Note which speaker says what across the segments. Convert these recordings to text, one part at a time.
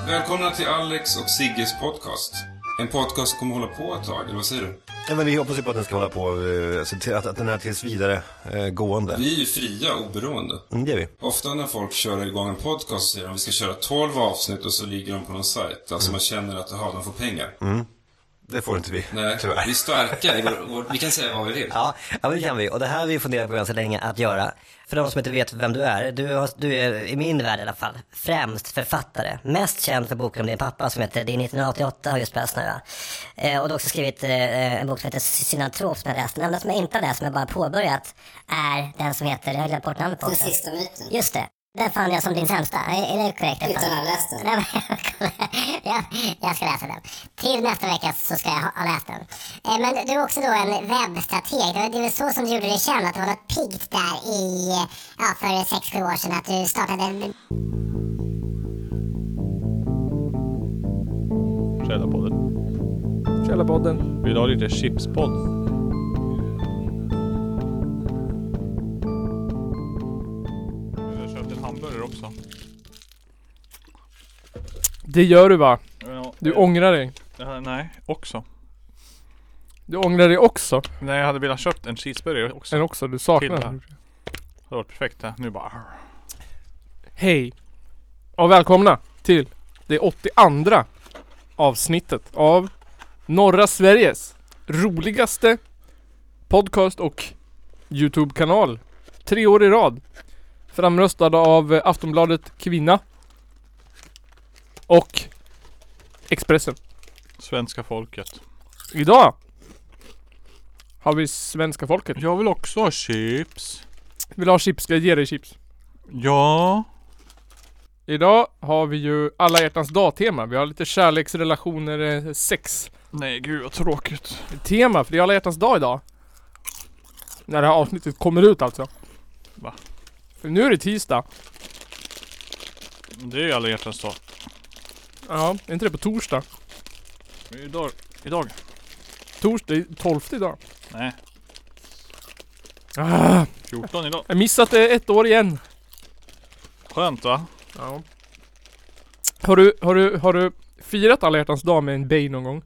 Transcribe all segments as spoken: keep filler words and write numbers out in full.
Speaker 1: Välkomna till Alex och Sigges podcast. En podcast kommer hålla på ett tag, eller vad säger du?
Speaker 2: Ja, men vi hoppas ju på att den ska hålla på, alltså, att, att den är tills vidare eh, gående.
Speaker 1: Vi är ju fria och oberoende.
Speaker 2: Mm, det är vi.
Speaker 1: Ofta när folk kör igång en podcast säger de att vi ska köra tolv avsnitt och så ligger de på någon sajt. Alltså mm. man känner att aha, de får pengar.
Speaker 2: Mm. Det får inte vi,
Speaker 1: Nej,
Speaker 2: tyvärr.
Speaker 1: Vi är starka, i vår, vår, vi kan säga vad vi vill.
Speaker 3: Ja, ja, det kan vi. Och det här har vi funderat på ganska länge att göra. För de som inte vet vem du är, du, har, du är i min värld i alla fall främst författare. Mest känd för boken om din pappa som heter Det är nittonhundraåttioåtta, har just börjat snöa. Eh, och du har också skrivit eh, en bok som heter Synantrop som jag läst. Den enda som jag inte har läst, som jag bara påbörjat, är den som heter, jag har glömt bort namnet på.
Speaker 4: Den sista myten.
Speaker 3: Just det. Den fann jag som din sämsta. Är, är det korrekt?
Speaker 4: Utan att ha läst den.
Speaker 3: jag, jag ska läsa den. Till nästa vecka så ska jag ha, ha läst den. Eh, men du är också då en webbstrateg. Det är väl så som du gjorde dig känd, att det var något piggt där i, ja, för sex sju år sedan, att du startade en...
Speaker 5: Källarpodden.
Speaker 6: Källarpodden.
Speaker 5: Vill du ha lite chipspodd? Hamburgare också.
Speaker 6: Det gör du, va?
Speaker 5: Ja,
Speaker 6: du
Speaker 5: eh,
Speaker 6: ångrar dig.
Speaker 5: Ja, nej, också.
Speaker 6: Du ångrar dig också?
Speaker 5: Nej, jag hade velat köpt en cheeseburgare också.
Speaker 6: En också, du saknar
Speaker 5: det.
Speaker 6: den.
Speaker 5: Det har varit perfekt här. Nu bara...
Speaker 6: Hej. Och välkomna till det åttioandra avsnittet av norra Sveriges roligaste podcast och YouTube-kanal. Tre år i rad. Framröstad av Aftonbladet Kvinna och Expressen.
Speaker 5: Svenska folket.
Speaker 6: Idag har vi svenska folket.
Speaker 5: Jag vill också ha chips.
Speaker 6: Vill du ha chips? Ska jag ge dig chips?
Speaker 5: Ja.
Speaker 6: Idag har vi ju alla hjärtans dag-tema. Vi har lite kärleksrelationer, sex.
Speaker 5: Nej, gud vad tråkigt.
Speaker 6: Tema, för det är alla hjärtans dag idag. När det här avsnittet kommer ut alltså.
Speaker 5: Va?
Speaker 6: För nu är det tisdag.
Speaker 5: Det är ju alla hjärtans dag.
Speaker 6: Ja, är inte det på torsdag?
Speaker 5: Idag. Idag.
Speaker 6: Torsdag, är tolfte idag.
Speaker 5: Nej.
Speaker 6: Ah,
Speaker 5: fjorton idag.
Speaker 6: jag har missat det ett år igen.
Speaker 5: Skönt, va?
Speaker 6: Ja. Har du, har du, har du firat alla hjärtans dag med en bay någon gång?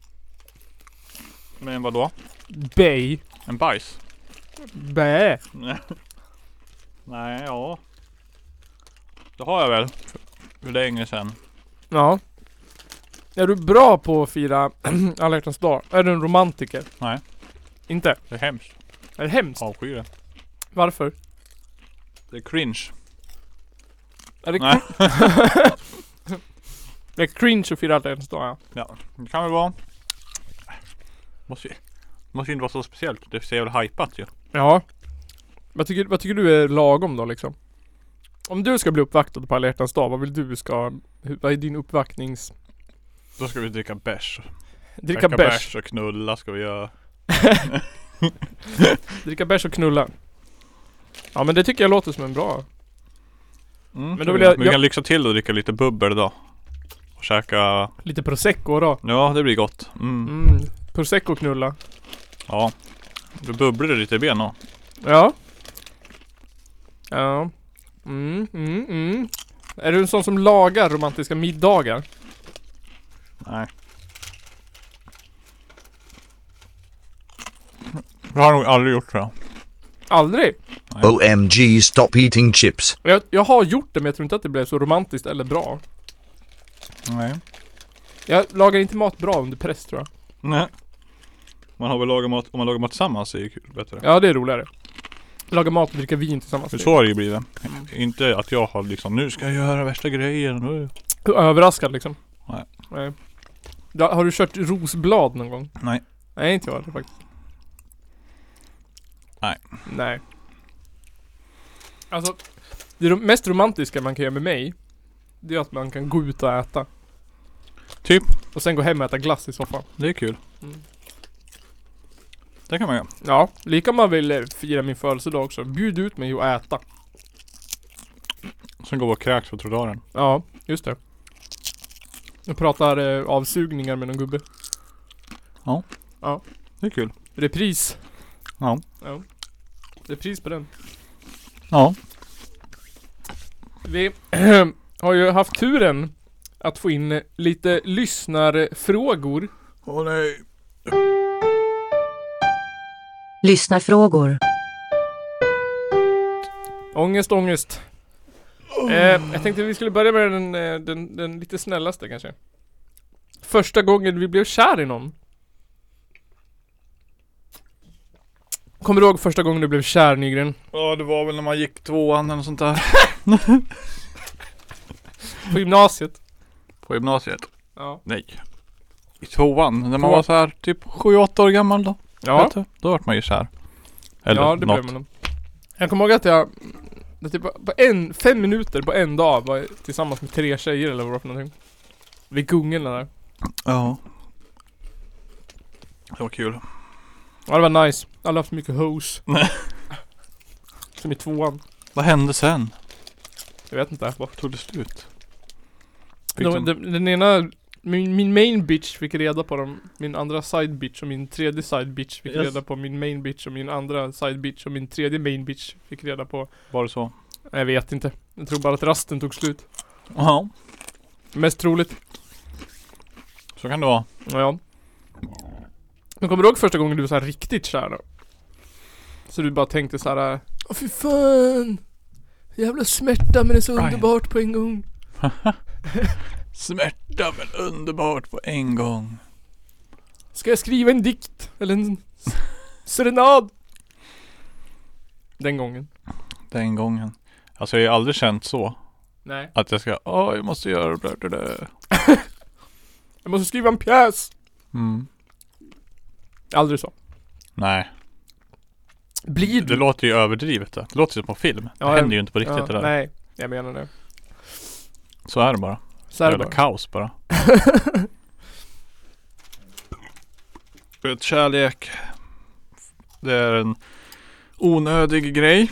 Speaker 5: Men vad då?
Speaker 6: Bay?
Speaker 5: En bajs?
Speaker 6: Bä?
Speaker 5: Nej, ja. Det har jag väl. Hur länge sedan?
Speaker 6: Ja. Är du bra på att fira alla hjärtans dag? Är du en romantiker?
Speaker 5: Nej.
Speaker 6: Inte?
Speaker 5: Det är hemskt.
Speaker 6: Är det hemskt?
Speaker 5: Avskyr det.
Speaker 6: Varför?
Speaker 5: Det är cringe.
Speaker 6: Är det,
Speaker 5: Nej.
Speaker 6: det är cringe att fira alla hjärtans dag, ja.
Speaker 5: Ja, det kan väl vara. Måste, måste inte vara så speciellt. Det är så jävla hypat ju.
Speaker 6: Ja. Vad tycker, vad tycker du är lagom då liksom? Om du ska bli uppvaktad på alla hjärtans dag, vad vill du ska... Vad är din uppvaktnings...
Speaker 5: Då ska vi dricka bärs.
Speaker 6: Dricka
Speaker 5: bärs.
Speaker 6: bärs
Speaker 5: och knulla ska vi göra.
Speaker 6: Dricka bärs och knulla. Ja, men det tycker jag låter som en bra...
Speaker 5: Mm,
Speaker 6: men då vill jag...
Speaker 5: vi
Speaker 6: jag...
Speaker 5: kan lyxa till och dricka lite bubbel då. Och käka...
Speaker 6: Lite prosecco då.
Speaker 5: Ja, det blir gott. Mm.
Speaker 6: Mm, prosecco och knulla.
Speaker 5: Ja. Då bubblar det lite i ben då.
Speaker 6: Ja. Ja. Mm, mm, mm. Är du en sån som lagar romantiska middagar?
Speaker 5: Nej. Jag har nog aldrig gjort det.
Speaker 6: Aldrig?
Speaker 5: Nej.
Speaker 7: O M G, stop eating chips.
Speaker 6: Jag, jag har gjort det, men jag tror inte att det blev så romantiskt eller bra.
Speaker 5: Nej.
Speaker 6: Jag lagar inte mat bra under press, tror jag.
Speaker 5: Nej. Man har väl lagat mat, om man lagar mat tillsammans är det kul, bättre.
Speaker 6: Ja, det är roligare. Laga mat och dricka vin tillsammans.
Speaker 5: För så har det ju blivit. Mm. Inte att jag har liksom, nu ska jag göra värsta grejen. Nu.
Speaker 6: Överraskad liksom.
Speaker 5: Nej.
Speaker 6: Nej. Ja, har du kört rosblad någon gång?
Speaker 5: Nej.
Speaker 6: Nej, inte jag faktiskt.
Speaker 5: Nej.
Speaker 6: Nej. Alltså, det mest romantiska man kan göra med mig, det är att man kan gå ut och äta.
Speaker 5: Typ.
Speaker 6: Och sen gå hem och äta glass i soffan.
Speaker 5: Det är kul.
Speaker 6: Mm.
Speaker 5: Det kan man göra.
Speaker 6: Ja, lika man vill fira min födelsedag också. Bjud ut mig och äta.
Speaker 5: Sen går vi och kräks på trottoaren.
Speaker 6: Ja, just det. Jag pratar eh, avsugningar med någon gubbe.
Speaker 5: Ja.
Speaker 6: Ja.
Speaker 5: Det är kul.
Speaker 6: Repris.
Speaker 5: Ja.
Speaker 6: Ja. Repris på den.
Speaker 5: Ja.
Speaker 6: Vi har ju haft turen att få in lite lyssnarfrågor.
Speaker 5: Åh nej.
Speaker 4: Lyssnarfrågor.
Speaker 6: Ångest, ångest. Eh, jag tänkte vi skulle börja med den, eh, den, den lite snällaste kanske. Första gången vi blev kär i någon. Kommer du ihåg första gången du blev kär, Nygren?
Speaker 5: Ja, det var väl när man gick tvåan eller sånt där.
Speaker 6: På gymnasiet?
Speaker 5: På gymnasiet?
Speaker 6: Ja.
Speaker 5: Nej. I tvåan, när man
Speaker 6: Tvåan.
Speaker 5: var så här typ sju åtta år gammal då.
Speaker 6: Ja.
Speaker 5: Vet du? Då var man ju kär. Eller
Speaker 6: Ja, det
Speaker 5: något.
Speaker 6: blev man. Jag kommer ihåg att jag det typ på en, fem minuter på en dag var jag tillsammans med tre tjejer eller vad det var för någonting. Vid gungorna där.
Speaker 5: Ja. Det var kul.
Speaker 6: Ja, det var nice. Alla har haft mycket hoes.
Speaker 5: Nej.
Speaker 6: Som i tvåan.
Speaker 5: Vad hände sen?
Speaker 6: Jag vet inte.
Speaker 5: Varför tog det slut? Fick
Speaker 6: De,
Speaker 5: de-
Speaker 6: den, den ena, min, min main bitch fick reda på dem. Min andra side bitch och min tredje side bitch fick
Speaker 5: Yes.
Speaker 6: reda på min main bitch och min andra side bitch och min tredje main bitch fick reda på.
Speaker 5: Var det så?
Speaker 6: Jag vet inte. Jag tror bara att rasten tog slut.
Speaker 5: Ja.
Speaker 6: Mest troligt.
Speaker 5: Så kan det vara.
Speaker 6: Ja, ja. Men kommer du ihåg första gången du var så här riktigt kär då? Så du bara tänkte så här: åh fy fan! Jävla smärta men det är så
Speaker 5: Aj.
Speaker 6: underbart på en gång.
Speaker 5: Smärta men underbart på en gång.
Speaker 6: Ska jag skriva en dikt? Eller en s- serenad? Den gången.
Speaker 5: Den gången. Alltså jag har ju aldrig känt så.
Speaker 6: Nej.
Speaker 5: Att jag ska, åh jag måste göra det där.
Speaker 6: Jag måste skriva en pjäs.
Speaker 5: Mm.
Speaker 6: Aldrig så.
Speaker 5: Nej.
Speaker 6: Blir
Speaker 5: Det
Speaker 6: du?
Speaker 5: låter ju överdrivet det. Det låter ju som på film.
Speaker 6: Ja,
Speaker 5: det händer ju
Speaker 6: jag-
Speaker 5: inte på riktigt
Speaker 6: Ja,
Speaker 5: det där.
Speaker 6: nej, jag menar det.
Speaker 5: Så är det bara.
Speaker 6: Så är det
Speaker 5: Jävla
Speaker 6: bara.
Speaker 5: kaos bara. Ett kärlek. Det är en onödig grej.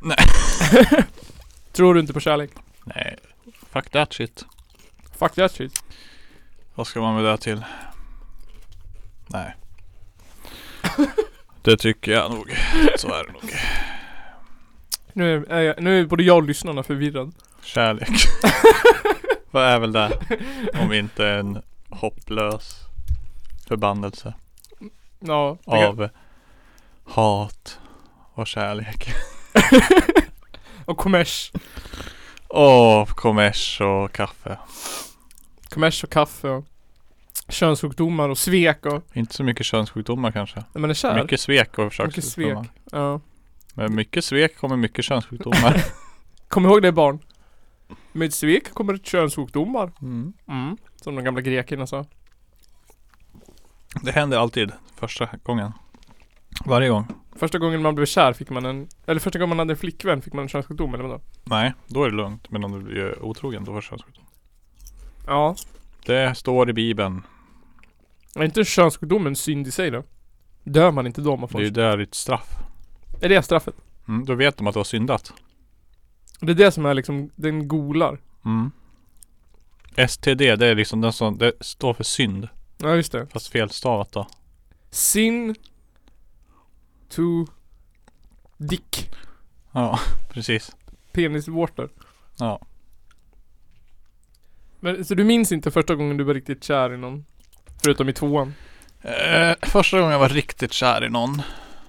Speaker 6: Tror du inte på kärlek?
Speaker 5: Nej. Fuck that shit.
Speaker 6: Fuck that shit.
Speaker 5: Vad ska man med det till? Nej. Det tycker jag nog. Så är det nog.
Speaker 6: Nu är, jag, nu är både jag och lyssnarna förvirrad.
Speaker 5: Kärlek. Vad är väl det? Om inte en hopplös förbannelse
Speaker 6: Ja. det kan-
Speaker 5: av hat och kärlek.
Speaker 6: Och kommers.
Speaker 5: Och kommers och kaffe.
Speaker 6: Kommers och kaffe och könssjukdomar och svek och...
Speaker 5: Inte så mycket könssjukdomar kanske.
Speaker 6: När man är kär.
Speaker 5: Mycket svek och
Speaker 6: Mycket
Speaker 5: försökssjukdomar.
Speaker 6: svek. Ja.
Speaker 5: Men mycket svek kommer mycket könssjukdomar.
Speaker 6: Kom ihåg det barn. Med svek kommer det könssjukdomar.
Speaker 5: Mm.
Speaker 6: Mm. Som de gamla grekerna sa.
Speaker 5: Det händer alltid första gången. Varje gång.
Speaker 6: Första gången man blev kär fick man en... Eller första gången man hade en flickvän fick man en könssjukdom eller vadå?
Speaker 5: Nej, då är det lugnt. Men om du blir otrogen då får du könssjukdom.
Speaker 6: Ja.
Speaker 5: Det står i Bibeln.
Speaker 6: Är inte könssjukdom en synd i sig då? Dör man inte då om man
Speaker 5: Det
Speaker 6: får...
Speaker 5: är ju där ditt straff.
Speaker 6: Är det straffet?
Speaker 5: Mm, då vet de att du har syndat.
Speaker 6: Det är det som är liksom... Den golar.
Speaker 5: Mm. S T D, det är liksom den som... Det står för synd.
Speaker 6: Ja just det.
Speaker 5: Fast felstavat då.
Speaker 6: Sin... To... Dick.
Speaker 5: Ja, precis.
Speaker 6: Penisvårtor.
Speaker 5: Ja.
Speaker 6: Men så du minns inte första gången du var riktigt kär i någon? Förutom i tvåan.
Speaker 5: Eh, första gången jag var riktigt kär i någon.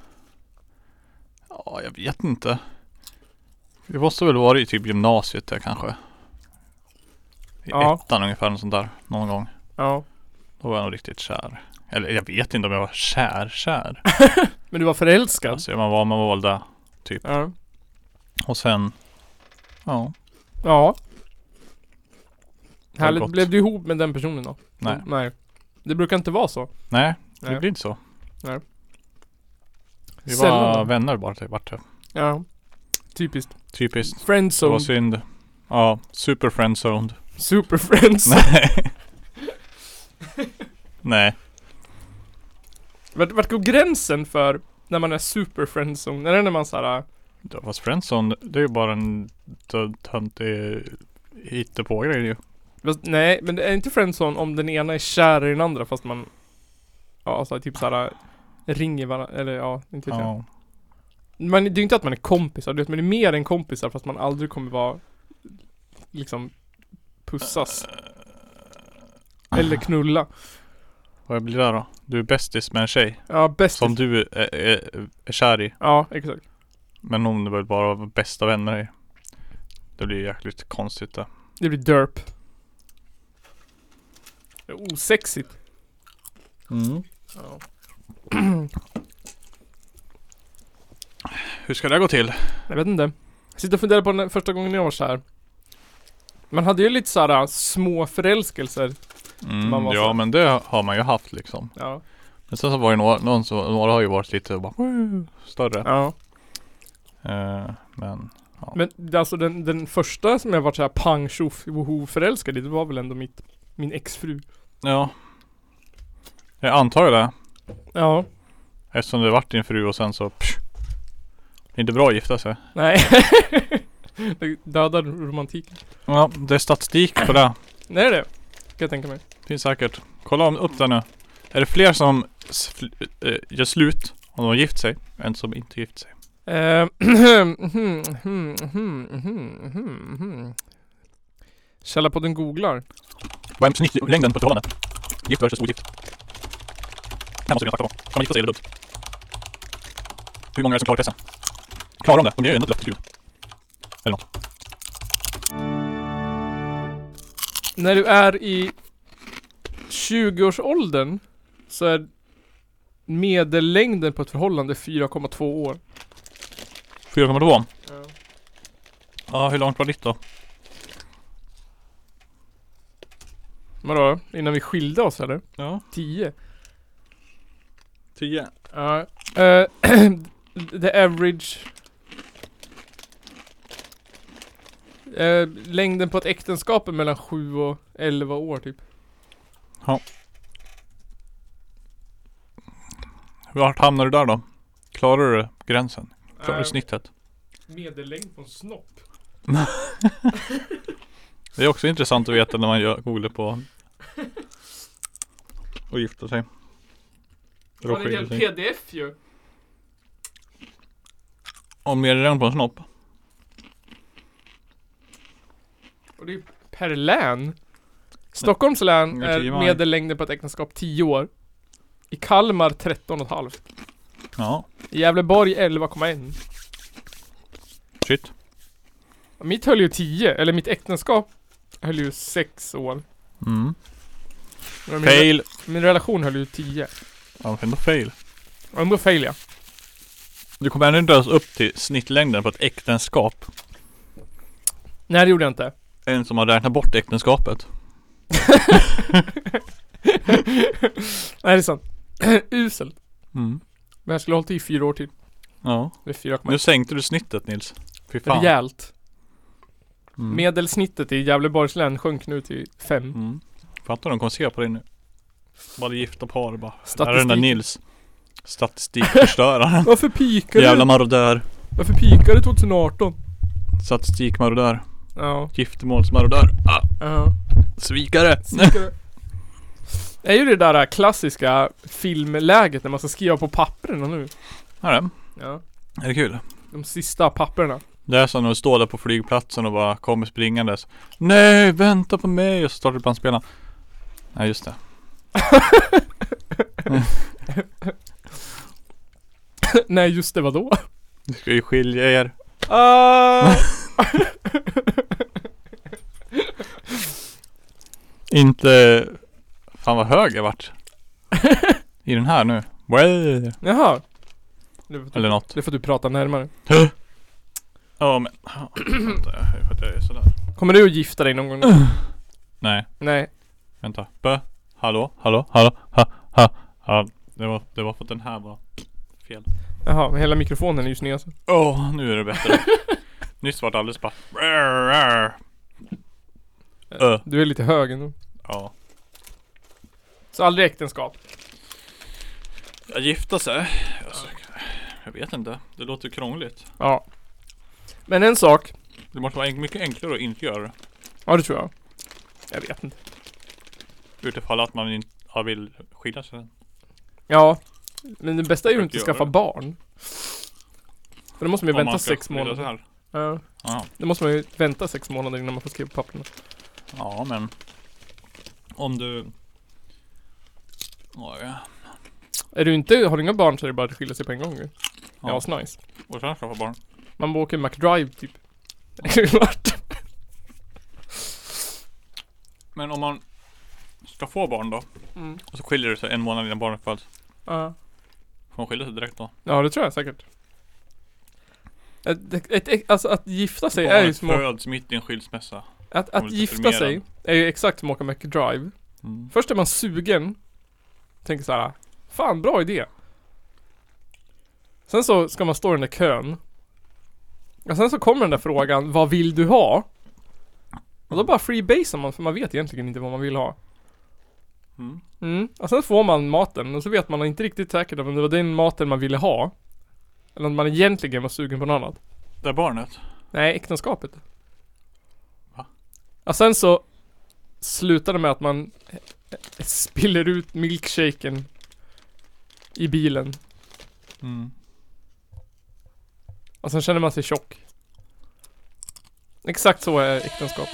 Speaker 5: Ja, jag vet inte. Det måste väl vara i typ gymnasiet där kanske. I
Speaker 6: Ja.
Speaker 5: ettan ungefär, något sånt där. Någon gång.
Speaker 6: Ja.
Speaker 5: Då var jag nog riktigt kär. Eller jag vet inte om jag var kär, kär.
Speaker 6: Men du var förälskad?
Speaker 5: Alltså man var, man var väl där. Typ.
Speaker 6: Ja.
Speaker 5: Och sen... Ja.
Speaker 6: Ja.
Speaker 5: har
Speaker 6: Härligt.
Speaker 5: gått.
Speaker 6: Blev du ihop med den personen då?
Speaker 5: Nej.
Speaker 6: Nej. Det brukar inte vara så.
Speaker 5: Nej, det
Speaker 6: Nej.
Speaker 5: blir inte så.
Speaker 6: Nej.
Speaker 5: Vi
Speaker 6: Sällan
Speaker 5: var
Speaker 6: då.
Speaker 5: vänner bara till vart det.
Speaker 6: Ja. Typiskt.
Speaker 5: Typiskt. Det var
Speaker 6: Friendzone.
Speaker 5: synd. Ja, super friendzoned.
Speaker 6: Super friends.
Speaker 5: Nej. Nej.
Speaker 6: Vart, vart går gränsen för när man är super friendzone? Är det när man såhär...
Speaker 5: Ja, fast friendzone, det är ju bara en töntig hittepågrej ju.
Speaker 6: Fast, nej, men det är inte friendzone om den ena är kär i den andra fast man... Ja, alltså typ såhär... Ringer varandra, eller ja, inte vet jag.
Speaker 5: Ja.
Speaker 6: Man, det är ju inte att man är kompisar, du vet, men det är mer än kompisar fast man aldrig kommer vara... Liksom... Pussas. Eller knulla.
Speaker 5: Vad blir det då? Du är bästis med en tjej.
Speaker 6: Ja, bäst.
Speaker 5: Som du är, är, är kär i.
Speaker 6: Ja, exakt.
Speaker 5: Men hon är väl bara bästa vänner i. Det blir jäkligt konstigt det.
Speaker 6: Det blir derp. Det är osexigt.
Speaker 5: Mm.
Speaker 6: Ja.
Speaker 5: Hur ska det gå till?
Speaker 6: Jag vet inte. Jag sitter och funderar på den första gången jag var så här. Man hade ju lite såhär små förälskelser.
Speaker 5: Mm,
Speaker 6: Man var
Speaker 5: ja
Speaker 6: så.
Speaker 5: men det har man ju haft liksom.
Speaker 6: Ja.
Speaker 5: Men sen så var det några, någon så, några har ju varit lite bara, större.
Speaker 6: Ja.
Speaker 5: Eh, men ja.
Speaker 6: Men det, alltså den, den första som jag varit såhär pang tjoff woho förälskad i, det var väl ändå mitt, min exfru.
Speaker 5: Ja. Jag antar ju det.
Speaker 6: Ja.
Speaker 5: Eftersom det varit din fru och sen så psh, det är inte bra att gifta sig.
Speaker 6: Nej. Det dödar romantiken.
Speaker 5: Ja, det är statistik på det.
Speaker 6: Nej det är det. Kan jag tänka mig.
Speaker 5: Finns säkert. Kolla om upp det nu. Är det fler som sl- äh, gör slut om de har gift sig än som inte gift sig?
Speaker 6: Eh, Källarpodden googlar.
Speaker 5: Vad är snittlängden på ett förhållande? Gift versus ogift. Det här måste vi snacka om. Kan man gifta sig eller dumt? Hur många är det som klarar pressen? Klarar de det? De gör ju ändå ett löfteskul. Eller något.
Speaker 6: När du är i tjugo-årsåldern så är medellängden på ett förhållande fyra komma två år.
Speaker 5: fyra komma två?
Speaker 6: Ja.
Speaker 5: Ja, hur långt var ditt då?
Speaker 6: Vadå? Innan vi skilde oss eller?
Speaker 5: Ja.
Speaker 6: tio.
Speaker 5: tio.
Speaker 6: Ja. Uh, the average uh, längden på ett äktenskap är mellan sju och elva år typ.
Speaker 5: Ja. Vart hamnar du där då? Klarar du gränsen? Klarar du
Speaker 6: Uh,
Speaker 5: snittet?
Speaker 6: Medellängd på en snopp.
Speaker 5: Det är också intressant att veta när man gör googlar på och gifta sig.
Speaker 6: Det var en hel
Speaker 5: sig.
Speaker 6: P D F ju.
Speaker 5: Om mer redan på en snopp.
Speaker 6: Och det är per län. Stockholms län
Speaker 5: Ja,
Speaker 6: är
Speaker 5: tio var-
Speaker 6: medellängden på ett äktenskap tio år. I Kalmar tretton komma fem.
Speaker 5: Ja,
Speaker 6: I Gävleborg elva komma ett.
Speaker 5: shit.
Speaker 6: Mitt höll ju tio, eller mitt äktenskap höll ju sex år.
Speaker 5: Mm.
Speaker 6: Men min,
Speaker 5: Fail.
Speaker 6: min relation höll ju tio.
Speaker 5: Ja, men ändå fail.
Speaker 6: Ändå fail ja.
Speaker 5: Du kommer ändå inte ens upp till snittlängden på ett äktenskap.
Speaker 6: Nej det gjorde jag inte.
Speaker 5: En som har räknat bort äktenskapet.
Speaker 6: Nej det är sant. Uselt.
Speaker 5: Mm.
Speaker 6: Men jag skulle ha hållit i fyra år till.
Speaker 5: Ja.
Speaker 6: Det är fyra komma
Speaker 5: Nu
Speaker 6: ett.
Speaker 5: sänkte du snittet, Nils. Fy fan.
Speaker 6: Rejält.
Speaker 5: Mm.
Speaker 6: Medelsnittet i Gävleborgs län sjönk nu till fem.
Speaker 5: Mm. Fattar de kommer se på dig nu. Bara gifta par bara.
Speaker 6: Statistik.
Speaker 5: Där är den där Nils. Statistikförstöraren.
Speaker 6: Varför pikar
Speaker 5: Jävla
Speaker 6: du?
Speaker 5: marodör.
Speaker 6: Varför pikar du tjugo arton?
Speaker 5: Statistikmarodör.
Speaker 6: Ja.
Speaker 5: Giftermålsmarodör. Ah,
Speaker 6: Ja.
Speaker 5: svikare.
Speaker 6: Snickare. Det är ju det där klassiska filmläget när man ska skriva på papperna nu.
Speaker 5: Är det?
Speaker 6: Ja.
Speaker 5: Är det kul?
Speaker 6: De sista papperna.
Speaker 5: Det är som när du står där på flygplatsen och bara kommer springandes. Nej, vänta på mig. Och så startar du bandspelaren. Nej, just det.
Speaker 6: Nej just det, vadå?
Speaker 5: Du ska ju skilja er.
Speaker 6: Ah!
Speaker 5: Inte... Fan vad hög jag vart. I den här nu. Well.
Speaker 6: Jaha. Det får,
Speaker 5: Eller något.
Speaker 6: det får du prata närmare.
Speaker 5: Ja men... Ja, vänta, för att jag är sådär.
Speaker 6: Kommer du att gifta dig någon gång?
Speaker 5: Nej,
Speaker 6: Nej.
Speaker 5: vänta. Bö. Hallå, hallå, hallå, ha, ha, ha. Det var, det var för att den här var fel.
Speaker 6: Jaha, men hela mikrofonen är ju sned alltså.
Speaker 5: Åh, oh, nu är det bättre. Nyss var det alldeles bara... Ö.
Speaker 6: Du är lite hög ändå.
Speaker 5: Ja.
Speaker 6: Så aldrig äktenskap.
Speaker 5: Jag gifta sig? Alltså, jag vet inte. Det låter krångligt.
Speaker 6: Ja. Men en sak.
Speaker 5: Det måste vara mycket enklare att inte göra det.
Speaker 6: Ja det tror jag. Jag vet inte.
Speaker 5: Utifall att man inte ja, vill skilja sig.
Speaker 6: Ja. Men det bästa är ju
Speaker 5: Får
Speaker 6: inte att
Speaker 5: inte
Speaker 6: skaffa
Speaker 5: göra.
Speaker 6: barn. För då måste man ju
Speaker 5: Om
Speaker 6: vänta
Speaker 5: man ska
Speaker 6: sex
Speaker 5: skilja sig
Speaker 6: månader.
Speaker 5: här.
Speaker 6: Ja.
Speaker 5: Ja.
Speaker 6: Då måste man ju vänta sex månader innan man får skriva på papperna.
Speaker 5: Ja, men Om du... Oj, ja.
Speaker 6: Är du inte, har du inga barn så är det bara att skilja sig på en gång. Ja,
Speaker 5: Ja.
Speaker 6: ja nice.
Speaker 5: Och sen skaffa barn.
Speaker 6: Man åker McDrive typ. Det är klart.
Speaker 5: Men om man ska få barn då,
Speaker 6: Mm.
Speaker 5: och så skiljer det sig en månad innan barnet föds.
Speaker 6: Ja.
Speaker 5: Får man skilja sig direkt då?
Speaker 6: Ja, det tror jag säkert. Ett, ett, ett, alltså att gifta sig är ju
Speaker 5: Barnet
Speaker 6: som att,
Speaker 5: föds mitt i en skilsmässa.
Speaker 6: att,
Speaker 5: man
Speaker 6: att
Speaker 5: lite
Speaker 6: gifta
Speaker 5: förmerad.
Speaker 6: sig är ju exakt som att åka McDrive.
Speaker 5: Mm.
Speaker 6: Först är man sugen. Tänker så här: fan, bra idé. Sen så ska man stå i den där kön. Och sen så kommer den där frågan: vad vill du ha? Och då bara freebasar man, för man vet egentligen inte vad man vill ha.
Speaker 5: Mm.
Speaker 6: Mm. Och sen får man maten och så vet man inte riktigt säkert om det var den maten man ville ha. Eller om man egentligen var sugen på något annat.
Speaker 5: Det är barnet.
Speaker 6: Nej, äktenskapet.
Speaker 5: Va?
Speaker 6: Och sen så slutar det med att man eh, eh, spiller ut milkshaken i bilen.
Speaker 5: Mm.
Speaker 6: Och sen känner man sig tjock. Exakt så är äktenskap.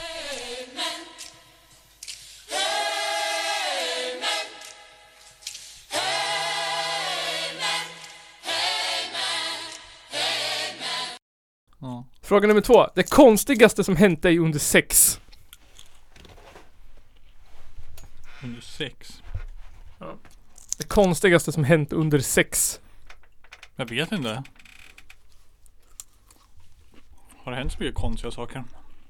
Speaker 5: Ja.
Speaker 6: Fråga nummer två. Det konstigaste som hänt dig under sex.
Speaker 5: Under sex.
Speaker 6: Det konstigaste som hänt under sex.
Speaker 5: Jag vet inte. Har det hänt så mycket konstiga saker?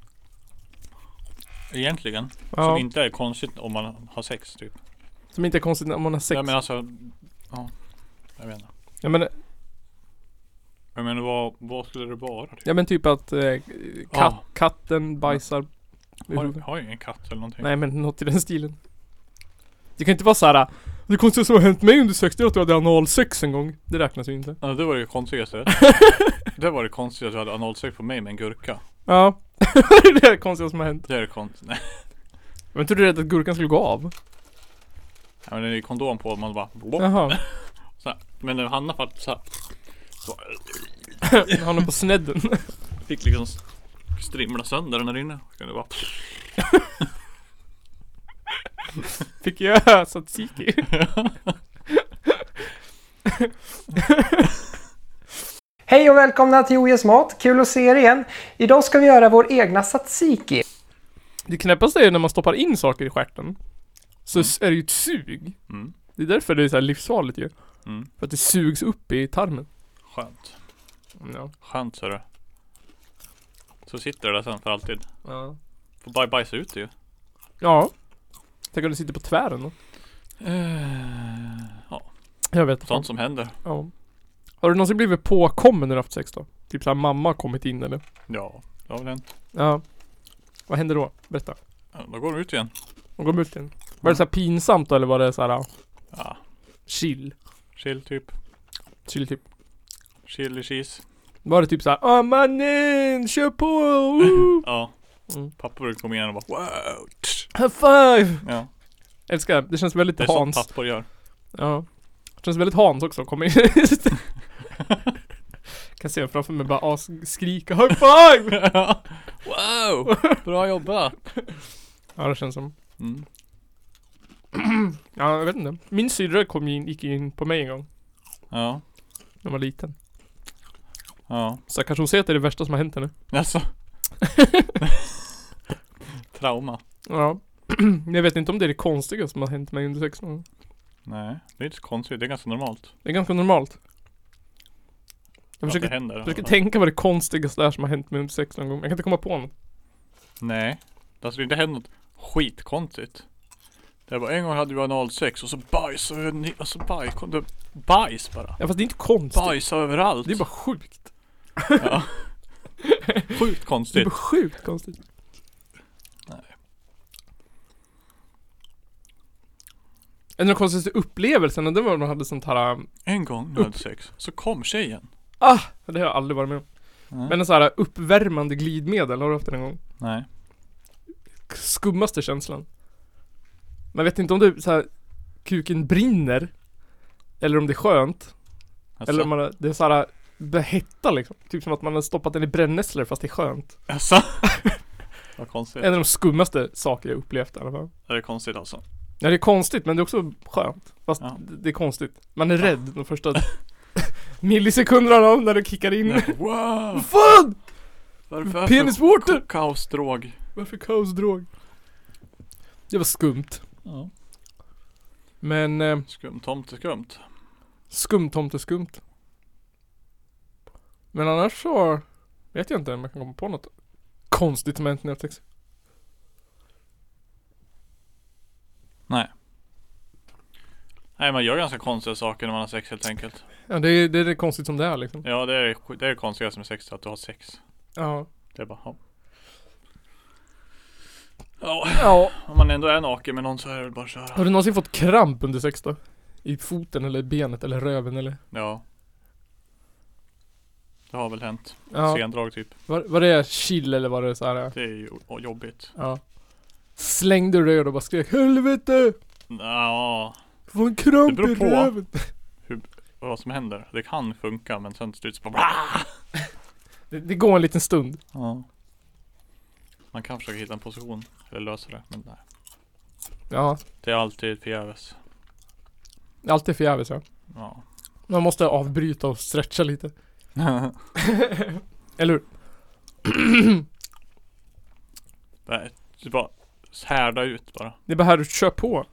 Speaker 5: Egentligen.
Speaker 6: Ja.
Speaker 5: Som inte är konstigt om man har sex typ.
Speaker 6: Som inte är konstigt om man har sex.
Speaker 5: Ja men alltså. Ja. Jag vet inte.
Speaker 6: Ja men,
Speaker 5: Jag menar vad, vad skulle det vara? Typ?
Speaker 6: ja, men typ att eh, katt,
Speaker 5: Ja.
Speaker 6: katten bajsar. i
Speaker 5: Har,
Speaker 6: huvudet.
Speaker 5: har ju ingen katt eller någonting.
Speaker 6: Nej, men något i den stilen. Det kan inte vara så här. Det konstigaste som har hänt mig under sex, det är att jag hade analsex en gång. Det räknas ju inte.
Speaker 5: Ja, det var det konstigaste. Det var det konstigaste att jag hade analsex på mig med en gurka.
Speaker 6: Ja. Det är det konstigaste som har hänt.
Speaker 5: Det är det konstigt. Nej.
Speaker 6: Jag var inte rädd att gurkan skulle gå av.
Speaker 5: Ja, men det är kondom på man bara blop,
Speaker 6: Jaha.
Speaker 5: så här. Men när Hanna fatt så här, så
Speaker 6: Han är på snedden.
Speaker 5: fick liksom strimla sönder den där inne. Så det bara
Speaker 6: Fick jag tzatziki.
Speaker 8: Hej och välkomna till O J S Mat, kul att se er igen. Idag ska vi göra vår egna tzatziki.
Speaker 6: Det knäppaste är när man stoppar in saker i stjärten. Så mm. är det ju ett sug.
Speaker 5: Mm.
Speaker 6: Det är därför det är så här livsfarligt ju.
Speaker 5: Mm.
Speaker 6: För att det sugs upp i tarmen.
Speaker 5: Skönt.
Speaker 6: Ja.
Speaker 5: Skönt så du. Så sitter det där sen för alltid.
Speaker 6: Ja.
Speaker 5: Får bara bajsa ut det ju.
Speaker 6: Ja. Tänk om du sitter på tvären då.
Speaker 5: Uh, ja.
Speaker 6: Jag vet.
Speaker 5: Sånt som händer.
Speaker 6: Ja. Har du någonsin blivit påkommen när du haft sex då? Typ såhär mamma har kommit in eller?
Speaker 5: Ja, det har väl hänt.
Speaker 6: Ja. Vad händer då? Berätta.
Speaker 5: Ja, då går de ut igen.
Speaker 6: Och går ut igen. Var det såhär pinsamt då eller var det såhär
Speaker 5: Ja.
Speaker 6: chill?
Speaker 5: Chill typ.
Speaker 6: Chill typ.
Speaker 5: Chili cheese.
Speaker 6: Var det typ såhär åh mannen, kör på! Uh!
Speaker 5: Ja.
Speaker 6: Mm.
Speaker 5: Pappa brukar komma in och bara wow.
Speaker 6: High five!
Speaker 5: Ja.
Speaker 6: Älskar, det känns väldigt
Speaker 5: Det är
Speaker 6: Hans.
Speaker 5: sånt pappor gör.
Speaker 6: Ja. Det känns väldigt Hans också, kommer in. Kan se framför mig bara as skrika high five!
Speaker 5: Wow! Bra jobbat!
Speaker 6: Ja, det känns som.
Speaker 5: Mm.
Speaker 6: Ja, jag vet inte. Min syrra kom in, gick in på mig en gång.
Speaker 5: Ja.
Speaker 6: När jag var liten.
Speaker 5: Ja.
Speaker 6: Så kanske hon säger att det är det värsta som har hänt henne.
Speaker 5: Alltså. Trauma.
Speaker 6: Ja. Jag vet inte om det är det konstiga som har hänt mig under sex år.
Speaker 5: Nej, det är inte så konstigt. Det är ganska normalt.
Speaker 6: Det är ganska normalt. Jag
Speaker 5: Att det
Speaker 6: försöker,
Speaker 5: händer.
Speaker 6: jag försöker tänka vad det konstigaste är som har hänt mig under sex någon gång. Jag kan inte komma på något.
Speaker 5: Nej. Alltså det inte hänt något skitkonstigt. Det var en gång hade vi analsex och så bajs och ni- alltså bajs, kom det bajs bara.
Speaker 6: Ja, fast det är inte konstigt.
Speaker 5: Bajs överallt.
Speaker 6: Det är bara sjukt.
Speaker 5: Ja. Sjukt
Speaker 6: Det är
Speaker 5: konstigt.
Speaker 6: bara sjukt konstigt.
Speaker 5: Nej.
Speaker 6: En av de konstigaste upplevelserna, det var när de hade sånt här um,
Speaker 5: En gång när jag hade sex så kom tjejen.
Speaker 6: ah, det har jag aldrig varit med om.
Speaker 5: Mm.
Speaker 6: Men en sån här uppvärmande glidmedel, har du haft det en gång?
Speaker 5: Nej.
Speaker 6: Skummaste känslan. Man vet inte om det så här, kuken brinner eller om det är skönt.
Speaker 5: Alltså,
Speaker 6: Eller om man, det är så här det hettar liksom. Typ som att man har stoppat den i brännässlor fast det är skönt.
Speaker 5: alltså. Vad konstigt.
Speaker 6: En av de skummaste saker jag upplevt i alla fall.
Speaker 5: Är det konstigt alltså?
Speaker 6: Ja, det är konstigt, men det är också skönt. Fast
Speaker 5: Ja.
Speaker 6: det det är konstigt. Man är rädd de första millisekunderna när det kickar in.
Speaker 5: Wow!
Speaker 6: Vad fan!
Speaker 5: Varför
Speaker 6: Penisvårtor!
Speaker 5: Ka- kaosdrog.
Speaker 6: Varför kaosdrog? Det var skumt.
Speaker 5: Ja.
Speaker 6: Men eh,
Speaker 5: Skumt, tomte skumt.
Speaker 6: skumt, tomte skumt. Men annars så vet jag inte om jag kan komma på något konstigt som hänt när jag har sex.
Speaker 5: Nej. Nej, man gör ganska konstiga saker när man har sex helt enkelt.
Speaker 6: Ja, det är det, är det konstigt som det är liksom.
Speaker 5: Ja, det är det, är det konstigaste med sex, att du har sex.
Speaker 6: Ja.
Speaker 5: Det är bara, ja. Ja,
Speaker 6: Ja.
Speaker 5: om man ändå är naken med någon så är det väl bara att köra.
Speaker 6: Har du någonsin fått kramp under sex då? I foten eller benet eller röven eller?
Speaker 5: Ja. Det har väl hänt.
Speaker 6: Ja.
Speaker 5: Sendrag typ.
Speaker 6: Var, var det chill eller var det så här?
Speaker 5: Det är ju o- jobbigt.
Speaker 6: Ja. Slängde du dig och bara skrek helvete!
Speaker 5: Ja,
Speaker 6: Få en kramp
Speaker 5: Det beror
Speaker 6: i
Speaker 5: på.
Speaker 6: röven!
Speaker 5: vad som händer. Det kan funka, men sen till slut så bara...
Speaker 6: Det, det går en liten stund.
Speaker 5: Ja. Man kan försöka hitta en position eller lösa det, men nej.
Speaker 6: Ja.
Speaker 5: Det är alltid förgäves.
Speaker 6: Allt är förgäves ja.
Speaker 5: Ja.
Speaker 6: Man måste avbryta och stretcha lite. Eller hur?
Speaker 5: Nej, det är bara härda ut bara.
Speaker 6: Det är bara här du kör på.